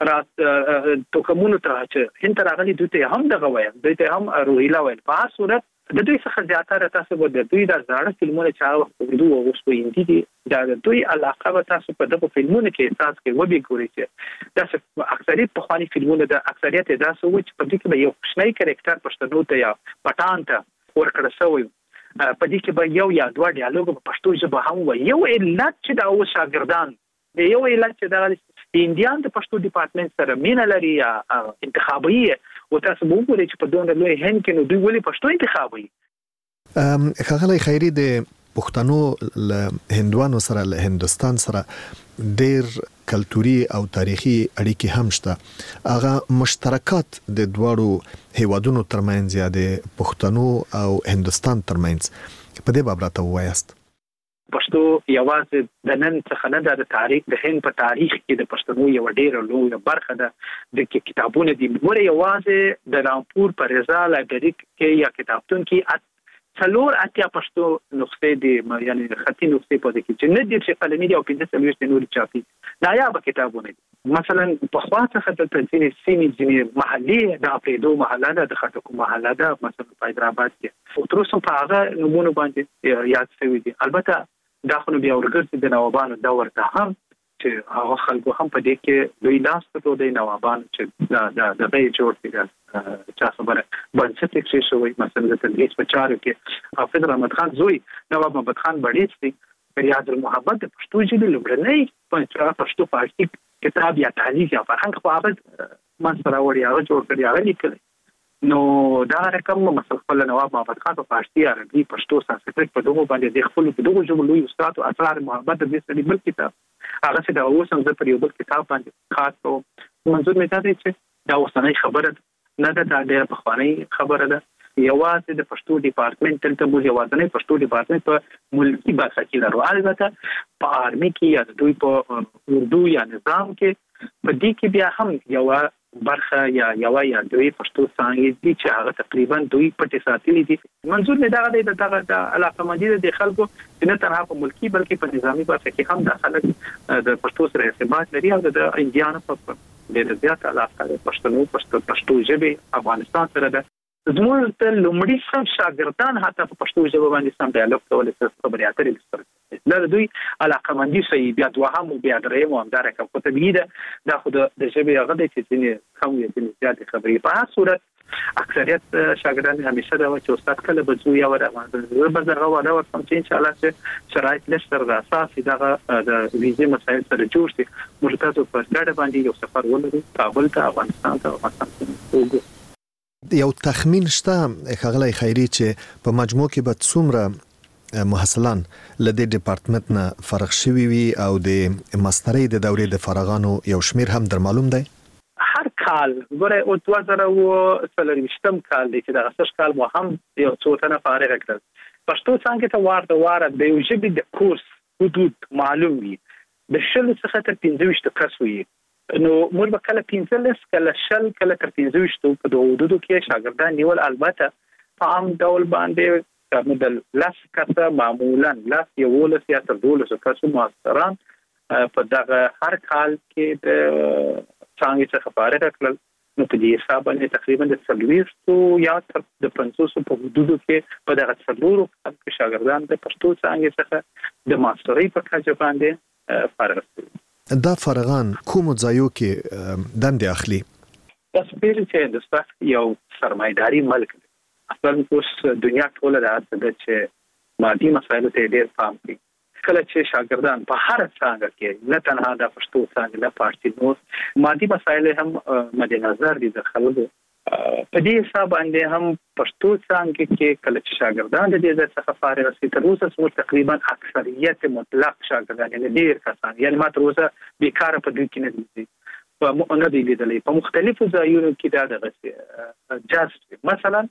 رات توکمونو ته چې هند راغلي دوی ته هم دغه وایي دوی ته هم روهیلا وایي. په هر صورت د دوی څخه زیاتره تاسو به د دوی د زړه فلمونه چې هغه دوی وغوښتو هندي دي دا د دوی علاقه به تاسو په دغه فلمونو کې احساس کې وبي ګورئ چې دا اکثریت په خواني فلمونه د اکثریت دا سو چې په دې کې به یو شنای کریکټر پښتنو ته یا پټان ته ورکړل شوی په دې کې به یو یا دوه ډیالوګ په پښتو ژبه هم وي. یو علت چې دا او شاګردان د یو علت چې دا هندیان د پښتو ډپارټمنټ سره مینه لري یا انتخابي او تاسو وګورئ چې په دونه لوی هند کې نو دوی ولې پښتو انتخابي. ام ښاغلی خیري د پښتنو له هندوانو سره له هندستان سره ډېر کلتوري او تاریخي اړیکې هم شته. هغه مشترکات د دواړو هیوادونو ترمنځ یا د پښتنو او هندستان ترمنځ په دې باب راته ووایاست. پښتو یوازې د نن څخه نه د تاریخ د هند په تاریخ کې د پښتنو یو ډېر لوی برخه ده. د کتابونو د مور یوازې د رامپور په رضا لایبرری کې یا کتابتون کې څلور اتیا پښتو نسخې دي یعنی خطي نسخې په دې کې چې نه دي چې قلمي دي او پنځه څلوېښت نور چاپي نایاب کتابونه دي. مثلا په خوا څخه د تنظیم سیمې ځینې محلي د اپریدو محله ده د خټکو محله ده مثلا په حیدرآباد کې او تر اوسه په هغه نمونه باندې یاد شوی دي. البته دا خو بیا ورګرځي د نوابانو دور ته هم چې هغه خلکو هم په دې کې دوی لاس په دوی نوابان چې دا دا د غي جوړ دي چا خبره بنسټ کې شوی مثلا د تدریس په چارو کې حافظ رحمت خان زوی نواب محمد خان بړیڅ دی ریاض المحبت د پښتو ژبې لومړنی په پښتو فارسي کتاب یا تعلیق یا فرهنګ په هغه منځره وړي هغه جوړ کړی هغه لیکل نو دا رقم مثلا خپل نواب محمد خان په فارسي عربي پښتو سانسکریت په دغه باندې د خپل په دغه ژبه لوی استاد او اسرار محبت د دې بل کتاب هغه چې دا اوس هم د پریوبل کتاب باندې خاص او منظور مې دا دی چې دا اوسنۍ خبره نه ده دا ډېر پخوانی خبره ده. یوازې د پښتو ډپارټمنټ تلته مو یوازې پښتو ډپارټمنټ په ملکی برخه کې لرو. البته په آرمي کې یا دوی په اردو یا نظام کې په دې کې بیا هم یو برخه یا یو یا دوی پښتو څنګه دي چې هغه تقریبا دوی پټې ساتلې دي. منظور مې دا دی دغه د علاقه مندي د خلکو نه تنها په ملکی بلکې په نظامی برخه کې هم د خلک د پښتو سره ارتباط لري او د انډیانو په ډېر زیات علاقه د پښتنو پښتو پښتو ژبه افغانستان سره ده. زموږ ته لومړي سم شاګردان حتی په پښتو ژبه باندې سم ډایالوګ کولای شي خبرې اترې وکړي. دا دوی علاقمندي سي بیا دوهم او بیا دریم هم دا رقم خو طبیعي ده دا خو د ژبې هغه د چې ځینې کم یا ځینې زیاتې خبرې په هر صورت اکثریت شاګردان همیشه دا چې استاد کله به زو یا ورته به زغه ولا ورته چې ان شاء الله چې شرایط لشتر د اساسي دغه د ویزې مسایل سره جوړ شي موږ تاسو په ګډه باندې یو سفر ولرو کابل ته افغانستان ته افغانستان یو تخمین شته خغلی خیری چې په مجموع کې به څومره محصلان لدې ډپارټمنټ نه فرغ شوي وي او د ماسترۍ د دورې د فارغانو یو شمیر هم در معلوم دی؟ هر کال ګوره او دوه زره څلرویشتم کال دی چې د غسش کال مو هم یو څو تنه فارغ کړل. پښتو څنګه ته وارد واره د یو ژبې د کورس حدود معلوم وي د شل څخه تر پنځه ویشت کس وي نو موږ به کله پنځلس کله شل کله تر پنځه ویشت په دغه حدودو کې شاګردان نیول البته په عام ډول باندې مدل لاس کسه معمولا لاس یولس یا تر دولس کسو ماستران په دغه هر کال کې د څنګه څخه فارغ کړل نو په دې حساب باندې تقریبا د څلويختو یا تر د پنځوسو په حدودو کې په دغه څلورو کې شاګردان د پښتو څنګه څخه د ماسترۍ په کچه باندې فارغ شول. دا فارغان کوم ځایو کې دندې اخلي؟ تاسو پیل چې هندستان یو سرمایداري ملک دی. اصلا اوس دنیا ټوله راځي چې مادي مسایلو ته ډېر پام کوي. کله چې شاګردان په هر څانګه کې نه تنها د پښتو څانګه نه پارتي نو مادي مسایل هم مد نظر دي د خلکو په دې حساب باندې هم پښتو څانګه کې کله چې شاګردان د دې څخه فارغ شي تر اوسه سمو تقریبا اکثریت مطلق شاګردان یعنی ډېر کسان یعنی ما تر اوسه بیکاره په دې کې نه دي په مونږ نه دي لیدلې په مختلفو ځایونو کې دا دغه جاست مثلا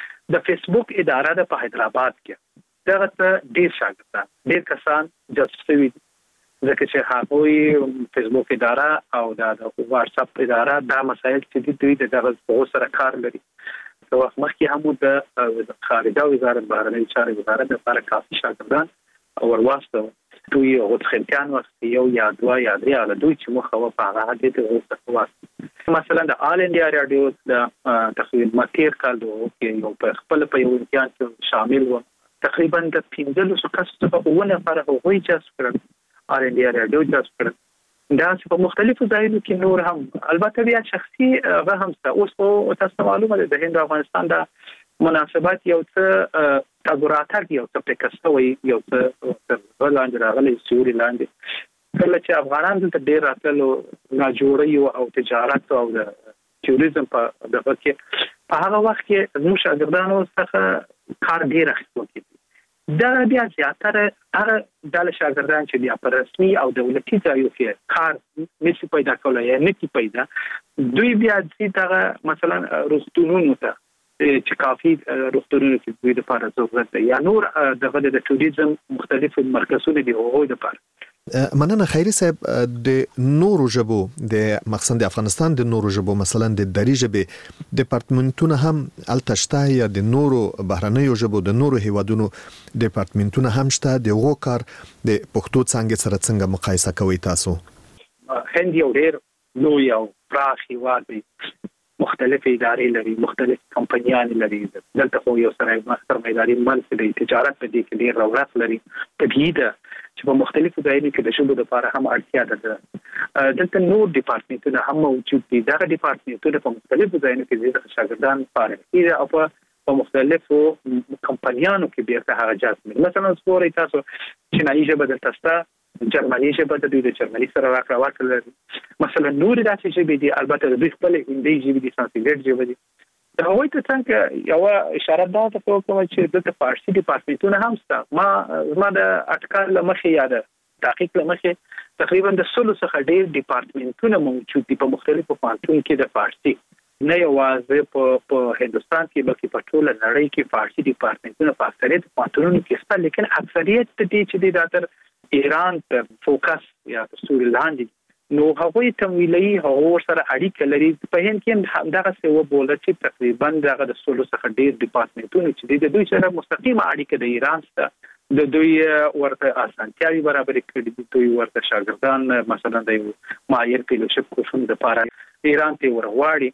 د فیسبوک اداره د په حیدرآباد کې دغه ډېر شاګردان ډېر کسان جاسوسي ځکه چې هغوی فیسبوک اداره او د واتس اپ اداره دا مسایل چې دوی دغه په سره کار لري. نو مخکې هم د خارجه وزارت بهرنی چارې وزارت لپاره کافي شاګردان او ورواستو دوی او خلکان وخت یو یا دوه یا درې علي دوی چې مخه په هغه حدیث او واسطه مثلا د آل انډیا رادیو د تقریبا ماتیر کال دوه یو په خپل په یو امتحان کې شامل و تقریبا د پنځلس کسو په ونه پر هغوی جذب کړل آل انډیا رادیو جذب کړل دا په مختلفو ځایونو کې نور هم البته بیا شخصي هغه هم اوس په تاسو معلومه ده د هند او افغانستان د مناسبات یو څه تګوراتر یو څه پکستوي یو څه لاندې راغلي سوري لاندې کله چې افغانان ته ډېر راتلو نه جوړي او تجارت او د ټوریزم په دغه کې په هغه وخت کې زموږ شاګردانو څخه کار ډېر اخیستل کېږي دا بیا زیاتره هغه د شاګردان چې بیا په رسمي او دولتي ځایو کې کار نشي پیدا کولای یا نشي پیدا دوی بیا چې دغه مثلا روغتونونو ته چې کافي روغتونونو کې دوی د لپاره ضرورت دی یا نور دغه د ټوریزم مختلف مرکزونه دي او د لپاره مننه خیری صاحب د نورو ژبو د مقصد د افغانستان د نورو ژبو مثلا د دری ژبې ډپارټمنټونه هم التشتا یا د نورو بهرنیو ژبو د نورو هیوادونو ډپارټمنټونه هم شته د غو کار د پښتو څنګه سره څنګه مقایسه کوي تاسو؟ هند یو ډېر لوی او پراخ هیواد دی مختلف ادارې لري مختلف کمپنیان لري دلته خو یو سره سرمایداري ملک دی تجارت په دې کې ډېر رونق لري طبیعي ده چې په مختلفو ځایونو کې د شوبو لپاره هم اړتیا ده دلته نور ډپارټمنټونه هم موجود دي دا ډپارټمنټونه په مختلفو ځایونو کې د شاګردان فارغ دي او په مختلفو کمپنیانو کې بیرته هغه جذب مثلا سپوري تاسو چینایي ژبه د تاسو جرمني ژبه د دوی د جرمني سره راکړه ورکړل مثلا نور داسې ژبې دي البته د دوی خپل هندي ژبې دي سانسکریت ژبه دي دا هغوی ته څنګه یو اشاره ده ته کوم چې د فارسي ډپارټمنټونه هم شته ما ما د اټکل لمخې یاد تحقیق لمخې تقریبا د سلو څخه ډېر ډپارټمنټونه موجود دي په مختلفو پوهنتونونو کې د فارسي نه یوازې په په هندستان کې بلکې په ټوله نړۍ کې فارسي ډپارټمنټونه په اکثریت پوهنتونونو کې شته لیکن اکثریت د دې چې د داتر ایران ته فوکس یا سوري لاندې نو هغوی تمویلي هغه سره اړیکه لري په هند کې دغه څه و بوله چې تقریبا دغه د سلو څخه ډېر ډپارټمنټونه چې د دوی سره مستقیمه اړیکه د ایران سره د دوی ورته اسانتیاوي برابر کړي دي دوی ورته شاګردان مثلا د مایر فیلوشپ کورسونو لپاره ایران ته ورغواړي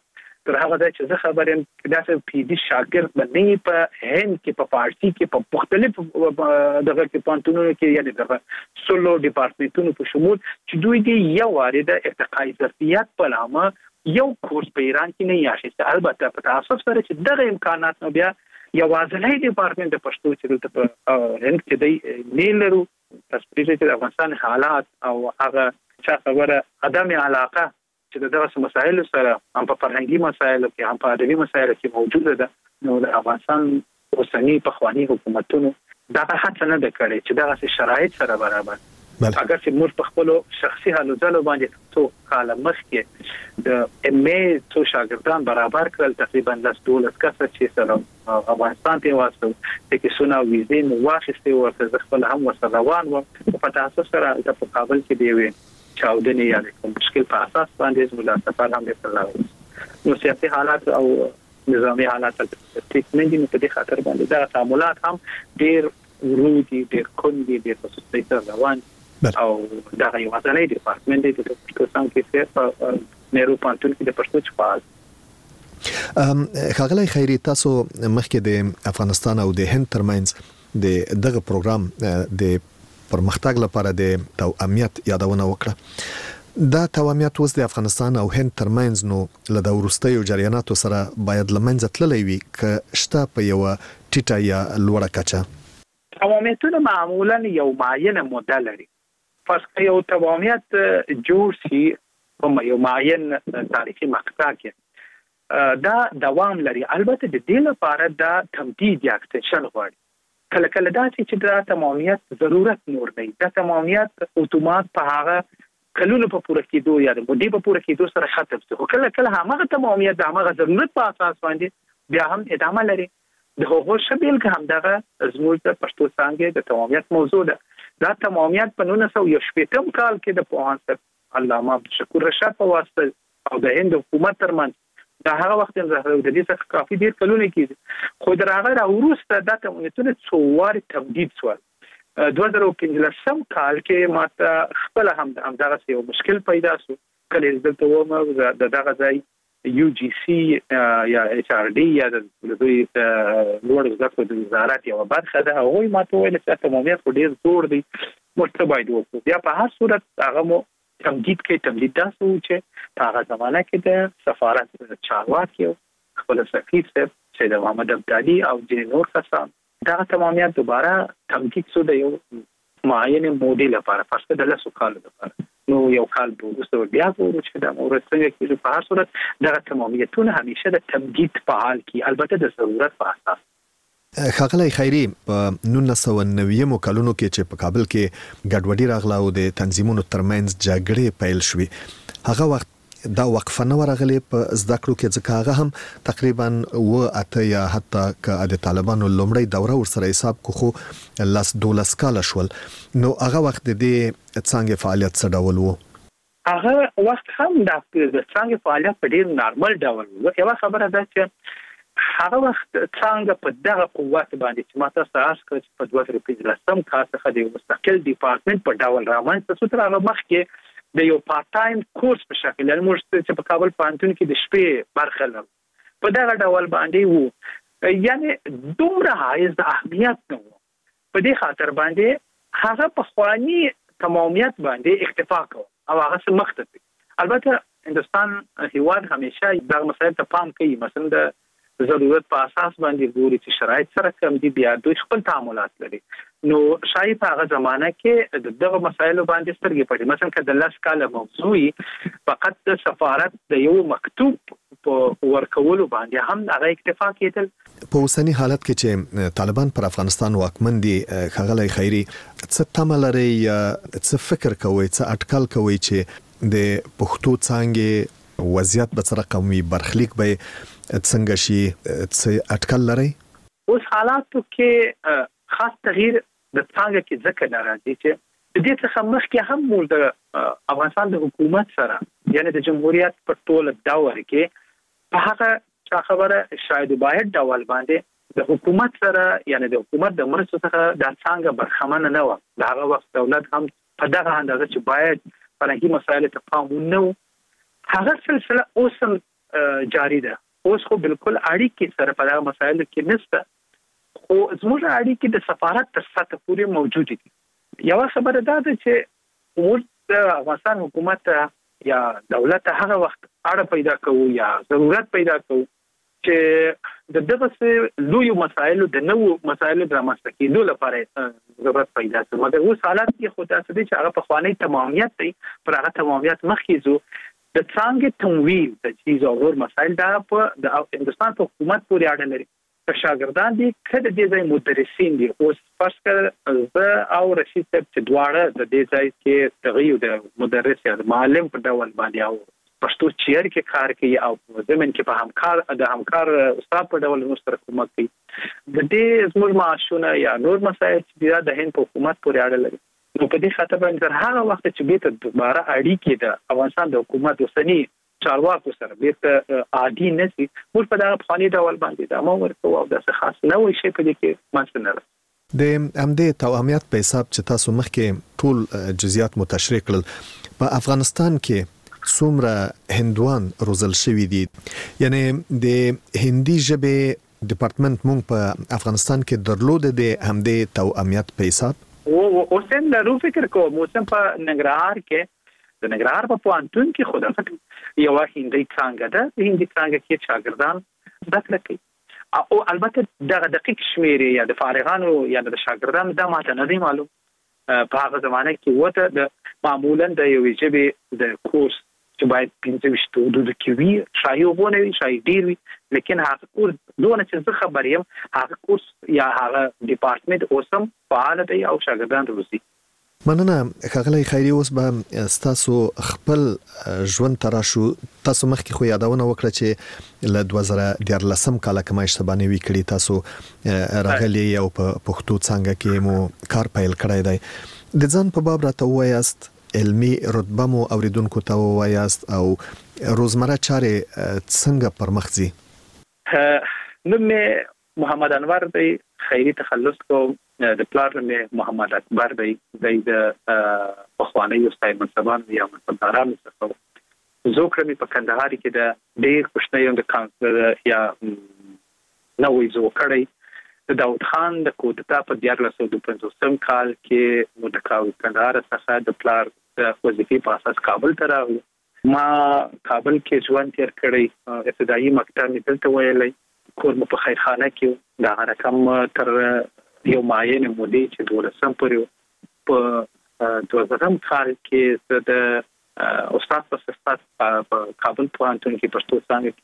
تر هغه ځای چې زه خبر یم داسې پی دي شاګرد باندې په هند کې په فارسي کې په مختلف دغه کې پانتونو کې یعنی دغه سولو ډپارټمنټونو په شمول چې دوی دې یو واره د ارتقای ظرفیت په نامه یو کورس په ایران کې نه یاشي البته په تاسو سره چې دغه امکانات نو بیا یوازې ډپارټمنټ د پښتو چې په هند کې دی نه لرو تاسو پرې چې د افغانستان حالات او هغه چا خبره عدم علاقه چې دغه مسایل سره هم په فرهنګي مسایلو کې هم په ادبي مسایلو کې موجوده ده نو د افغانستان اوسنی پخوانی حکومتونو دا هڅه نه ده کړې چې دغه شرایط سره برابر اگر چې موږ په خپل شخصي حالو ځلو باندې څو کال مخکې د ام ای څو شاګردان برابر کړل تقریبا لاس دولس کسه چې سره افغانستان ته واسطه د کیسونه ویزې نو واخیستې ورته خپل هم وسره روان و په تاسو سره د کابل کې دی وي چاودنې یا کوم مشکل په اساس باندې مولا سفر هم وکړل نو سیاسي حالات او نظامی حالات ټیک نه دي په دې خاطر باندې دا تعاملات هم ډیر ورودي ډیر کوندي ډیر په ستاسو روان او دا یو ځانګړی ډپارټمنټ دی د پښتو څنګه کې په نهرو پانتون کې د پښتو چپال ام خغلی خیری تاسو مخکې د افغانستان او د هند ترمنځ د دغه پروګرام د پرمختګ لپاره د توأمیت یادونه وکړه دا توأمیت اوس د افغانستان او هند ترمنځ نو له د ورستیو جریاناتو سره باید لمنځه تللی وي ک شته په یو ټیټه یا لوړه کچه توأمیتونه معمولا یو معینه موده لري پس یو توأمیت جوړ شي په یو معین تاریخي مقطع کې دا دوام لري البته د دې لپاره دا تمدید یا اکستنشن غواړي کله کله دا چې دا توأمیت ضرورت نور دی دا توأمیت اتومات په هغه کلونو په پوره کېدو یا د مودې په پوره کېدو سره ختم شي خو کله کله هغه توأمیت د هغه ضرورت په اساس باندې بیا هم ادامه لري د هغو شبیل که هم دغه زموږ د پښتو څانګې د توأمیت موضوع ده دا توأمیت په نولس سوه یو شپېتم کال کې د پوهاند صاحب علامه عبدالشکور رشاد په واسطه او د هند حکومت ترمنځ دا هغه وخت د دې څخه کافي ډیر کلونه کېږي خو د هغه راوروسته دا توأمیتونه څو وارې تمدید شول دوه زره پنځلسم کال کې ماته خپل هم دغه یو مشکل پیدا شو کله دلته ومه د دغه ځای یو جی سی یا ایچ آر ډي یا د دوی لوړ زده کړو د وزارت یو برخه ده هغوی ماته ویل چې توأمیت ډیر زور دی موږ باید وکړو بیا په هر صورت هغه مو تمدید کې تمدید داسې و چې په هغه زمانه کې د سفارت چارواکي خپل سفیر صاحب سید محمد ابدالي او ځینې نور کسان دغه توأمیت دوباره تمدید شو د یو معین مودې لپاره پس د لسو کالو لپاره نو یو کال به وروسته بیا ګورو چې دا مورد څنګه کېږي په هر صورت دغه توأمیتونه همیشه د تمدید په حال کې البته د ضرورت په اساس خغلی خیری په نولس سوه نوي کلونو کې چې په کابل کې ګډوډي راغله او د تنظیمونو ترمنځ جګړې پیل شوې هغه وخت دا وقفه نه ورغلی په زده کړو کې ځکه هغه هم تقریبا و اته یا حتی که د طالبانو لومړی دوره ورسره حساب کو خو لاس دولس کاله شول نو هغه وخت د دې څنګه فعالیت څه ډول وو هغه وخت هم د څنګه فعالیت په ډیر نارمل ډول وو یو خبره ده چې هغه وخت څنګه په دغه قوت باندې چې ماته تاسو کړ په دوه زره پنځلسم کال څخه د مستقل ډپارټمنټ په ډول رامنځته شو تر هغه مخکې د یو پارت ټایم کورس په شکل یعنی موږ چې په کابل پوهنتون کې د شپې برخه لرو په دغه ډول باندې وو یعنی دومره حایز د اهمیت نه وو په دې خاطر باندې هغه په خواني تمامیت باندې اکتفا کوي او هغه مخته البته هندستان هیواد همیشه دغه مسایل ته پام کوي مثلا د ضرورت په اساس باندې ګوري چې شرایط سره کم دي بیا دوی خپل تعاملات لري نو شاید په هغه زمانه کې دغه مسایلو باندې سترګې پټې مثلا کله لاس کاله موضوعي فقط د سفارت د یو مکتوب په ورکولو باندې هم هغه اکتفا کېدل په اوسنی حالت کې چې طالبان پر افغانستان واکمن دي خغلی خیری څه تمه لري څه فکر کوي څه اټکل کوي چې د پښتو څانګې وضعیت به څه رقم وي برخلیک به څنګه شي څه اټکل لري اوس حالاتو کې خاص تغییر د څنګه کې ځکه ناراضي چې د دې څخه مخکې هم موږ د افغانستان د حکومت سره یعنی د جمهوریت په ټول دور کې په هغه خبره شاید باید ډول باندې د حکومت سره یعنی د حکومت د مرستو څخه د څنګه برخمن نه و د هغه وخت دولت هم په دغه اندازه چې باید فرهنګي مسایل ته پام ونه هغه سلسله اوس جاری ده. اوس خو بالکل اړیکې سره په دغه مسایلو کې نشته، خو زموږ اړیکې د سفارت تر سطح پورې موجود دي. یو خبره دا ده چې موږ د افغانستان حکومت یا دولت هغه وخت اړه پیدا کوو یا ضرورت پیدا کوو چې د دغه لوی مسایلو د نوو مسایلو د رامنځته کېدو لپاره ضرورت پیدا شي. مګر اوس حالات کې خو تاسو دې چې هغه په خواني تمامیت دی، پر هغه تمامیت مخکې زو د څنګه تمویل د چیز او ور مسایل دا په د هندستان په حکومت پورې اړه لري. که شاګردان دي کله دې ځای مدرسین دي، اوس فرض کړه زه او رشید صاحب چې دواړه د دې ځای کې تغیر د مدرس یا د معلم په ډول باندې او پښتو چیر کې کار کوي او زمين کې په همکار د همکار استاد په ډول موږ سره کومک کوي. د دې زموږ معاشونه یا نور مسایل چې د هند په حکومت پورې اړه لري، نو په دې خاطر باندې هغه وخت چې بیت دوباره اړیکې د افغانستان د حکومت وسنی چارواکو سره بیت عادي نشي، موږ په دغه خاني ډول باندې دا مو ورکو او د څه خاص نه وي شي په دې کې مانځ نه د امدې توامیت په حساب چې تاسو مخکې ټول جزئیات متشریح کړل، په افغانستان کې څومره هندوان روزل شوی دي؟ یعنی د هندي ژبې ډپارټمنټ مونږ په افغانستان کې درلود د همدې توامیت په حساب او اوسن له فکر کوم اوسن په ننګرهار کې د ننګرهار په پوهنتون کې خو دا یو هندي څنګه ده، د هندي څنګه کې شاګردان زده کوي او البته دغه دقیق شمیرې یا د فارغانو یا د شاګردانو دا ماته نه دی معلوم. په هغه زمانه کې وته د معمولا د یو ژبې د کورس چې باید پنځه ویشت حدود کې وي، شایي وګونه وي شایي ډیر وي، لیکن هغه کورس دونه چې زه خبر یم هغه کورس یا هغه ډپارټمنټ اوسم فعال دی او شاګردان روزي. مننه ښاغلی خیري. اوس به ستاسو خپل ژوند تراشو. تاسو مخکې خو یادونه وکړه چې له دوه زره دیارلسم کاله که ما اشتباه نه وي کړې تاسو راغلي او په پښتو څانګه کې مو کار پیل کړی دی. د ځان په باب راته ووایاست، علمي رتبه مو اوریدونکو ته ووایاست او روزمره چارې څنګه پر مخ ځي؟ نوم مې محمد انور دی، خیري تخلص کوم. د پلار مې محمد اکبر دی، د پخوانی استاد منصبان یا منصبداران څخه زوکره مې په کندهار کې د ډېر خوشنۍ د کانسلر یا نوې زو کړی د داود خان د کودتا په دیارلس سوه دوه پنځوسم کال کې مو د کندهار څخه د پلار د وظیفې په اساس کابل ته راغلو. ما کابل کې ژوند تیر کړی، ابتدایي مکتب مې دلته ویلی، کور مو په خیرخانه کې دا رقم تر یو معین مودې چې دولسم پورې په دوه زرم کال کې د استاد په صفت په کابل پوهنتون کې پښتو څانګه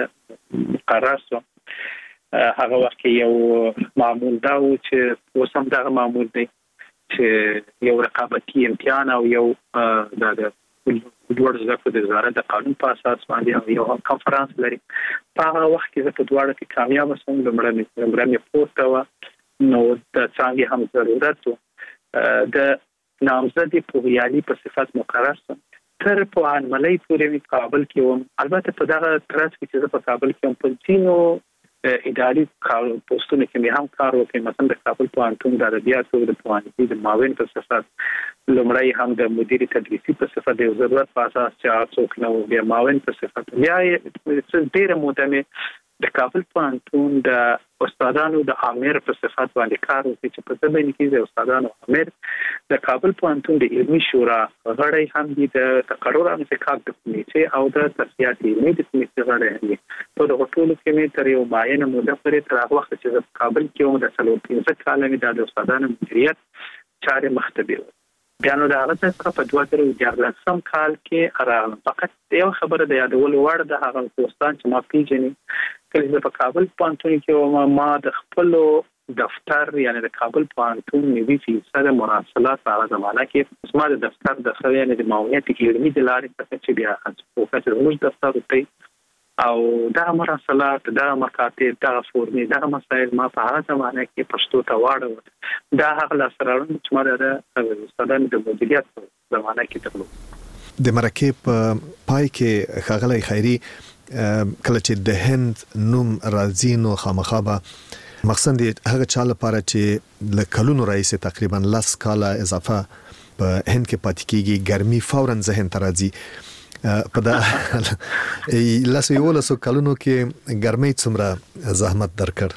کې مقرر شوم. هغه وخت کې یو معمول دا و چې اوسم دغه معمول دی چې یو رقابتي امتحان او یو د دوړ زده د وزارت د قانون په اساس باندې او یو کانفرنس لري. په هغه وخت کې زه په دواړو کې کامیاب شوم. لومړی مې لومړی مې پورته وه، نو د څانګې هم ضرورت و د نامزدې پوهیالي په صفت مقرر شوم. تر پوهنملۍ پورې مې کابل کې وم. البته په دغه ترڅ کې چې زه په کابل کې وم په ځینو اداري پوسټونو کې مې هم کار وکړ، مثلا د کابل پوهنتون د ادبیاتو د پوهنځي د معاون په صفت، لومړی هم د مدیر تدریسي په صفت د ضرورت په اساس چې څوک نه و، بیا معاون په صفت، بیا څه ډېره موده مې د کابل پوهنتون د استادانو د امیر په صفت باندې کار وکړ چې په ځبین کې د استادانو امیر د کابل پوهنتون د علمي شورا غړی هم دي، د تقرر او انتخاب د کمیټې او د تصفیات علمي د کمیټې غړی هم دي. په دغه ټولو کې مې تر یو معینه موده پورې تر هغه وخت چې په کابل کې وم د څلور پنځه کاله مې د استادانو مدیریت چارې مختبر وم. بیا نو د هغه څخه په دوه زره دیارلسم کال کې راغلم. فقط یو خبره د یادولو وړ ده، هغه دوستان چې ما پیژني کله چې په کابل پوهنتون کې وم، ما د خپلو دفتر یعنی د کابل پوهنتون نوي فیصد مراسلات په هغه زمانه کې زما د دفتر د خو یعنی د معاونیت علمي د لارې څخه چې بیا پروفیسور زموږ دفتر ته او دا مراسلات، دا مکاتب، دا فورمې، دا مسایل ما په هغه زمانه کې پښتو ته واړول. دا هغه لاسرارونه چې ما د استادانو د مدیریت په زمانه کې درلود. د مرکې په پای کې ښاغلی خیري کله چې د هند نوم راځي نو خامخا به مقصد هغه چا لپاره چې له کلونو راځي تقریبا لس کاله اضافه په هند کې پاتې کیږي ګرمي فورا ذهن ته راځي. په دا لاسو یو لاسو کلونو کې ګرمۍ څومره زحمت درکړ؟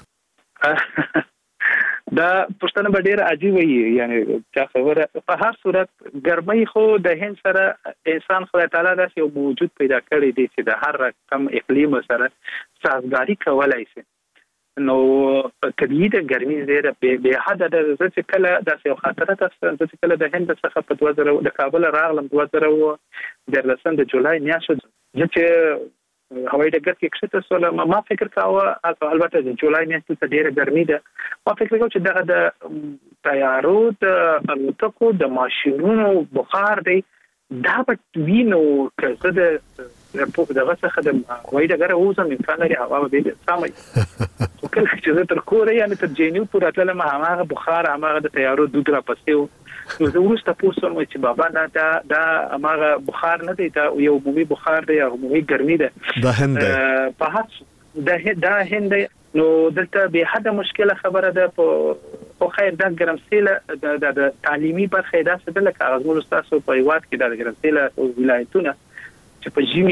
دا پښتنه به ډیر عجیب وي، یعنی چا خبره په هر صورت ګرمۍ خو د هند سره انسان خدای تعالی داسې یو موجود پیدا کړی دی چې د هر رقم اقلیم سره سازګاری کولای شي. نو طبیعي د ګرمۍ زیره به حد د چې کله داسې یو خاطره تاسو چې کله د هند څخه په دوه زره د کابل راغلم دوه زره د لسم د جولای میاشت چې هوایي ډګر کې کښته سول، ما فکر کاوه البته د جولای میاشت ته ډیره ګرمي ده، ما فکر کاوه چې دغه د طیارو د الوتکو د ماشینونو بخار دی دا به وینو که زه د په دغه څخه د هوایي ډګر اوسم امکان لري هوا به سمای خو کله چې زه تر کوره یعنی تر جنیو پورې تلم هغه بخار هغه د طیارو دود را پسیو. نو زه ورسته پوښتم چې بابا دا دا هغه بخار نه دی، دا یو عمومي بخار دی، عمومي ګرمي ده د هند په هڅه د دا هند. نو دلته به حد مشکله خبره ده په خیر د ګرمسیله د تعلیمي برخه ده چې د کاغذونو تاسو په یوات کې د ګرمسیله ولایتونه چې په ژمي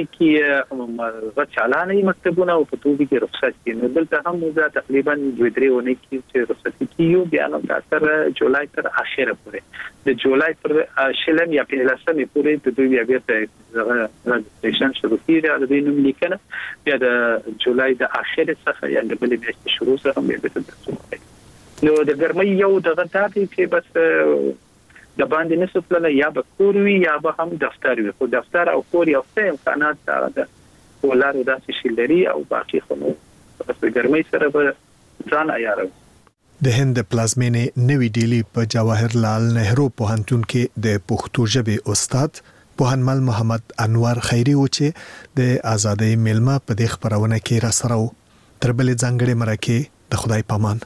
کې غچالانه مکتبونه او په توګه کې رخصت کړي. نو دلته هم موږ تقریبا دوه درې ونه کې چې رخصت کیو بیا نو تر جولای تر اخره پورې د جولای تر شلم یا پنځلسمې پورې د دوی بیا بیرته رجسټریشن شروع کیږي د دوی نوم لیکنه بیا د جولای د اخره څخه یا د بلې میاشتې شروع سره هم بیا ترسره. نو د ګرمۍ یو دغه تاپی چې بس د باندې نسو پلان یا به کور وی یا به هم دفتر وي، خو دفتر او کور یو څه امکانات ده ولر داسې شي لري او باقي خو نو بس ګرمۍ سره به ځان عیارو. د هند پلازمینې نوی ډیلی په جواهر لال نهرو پوهنتون کې د پښتو ژبې استاد پوهنمل محمد انور خیری و چې د آزادۍ میلمه په دې خبرونه کې را سره و. تر بلې ځانګړې مرکه د خدای پامان.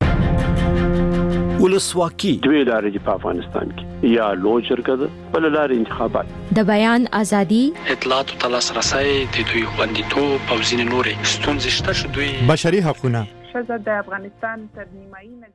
ولسواکي دوی لارې په افغانستان کې یا لوی جرګه ده بل لارې انتخابات د بیان ازادي اطلاعات او لاسرسي د دوی خوندیتوب او ځینې نورې ستونزې شته چې دوی بشري حقوقونه ښځه د افغانستان تر نیمایي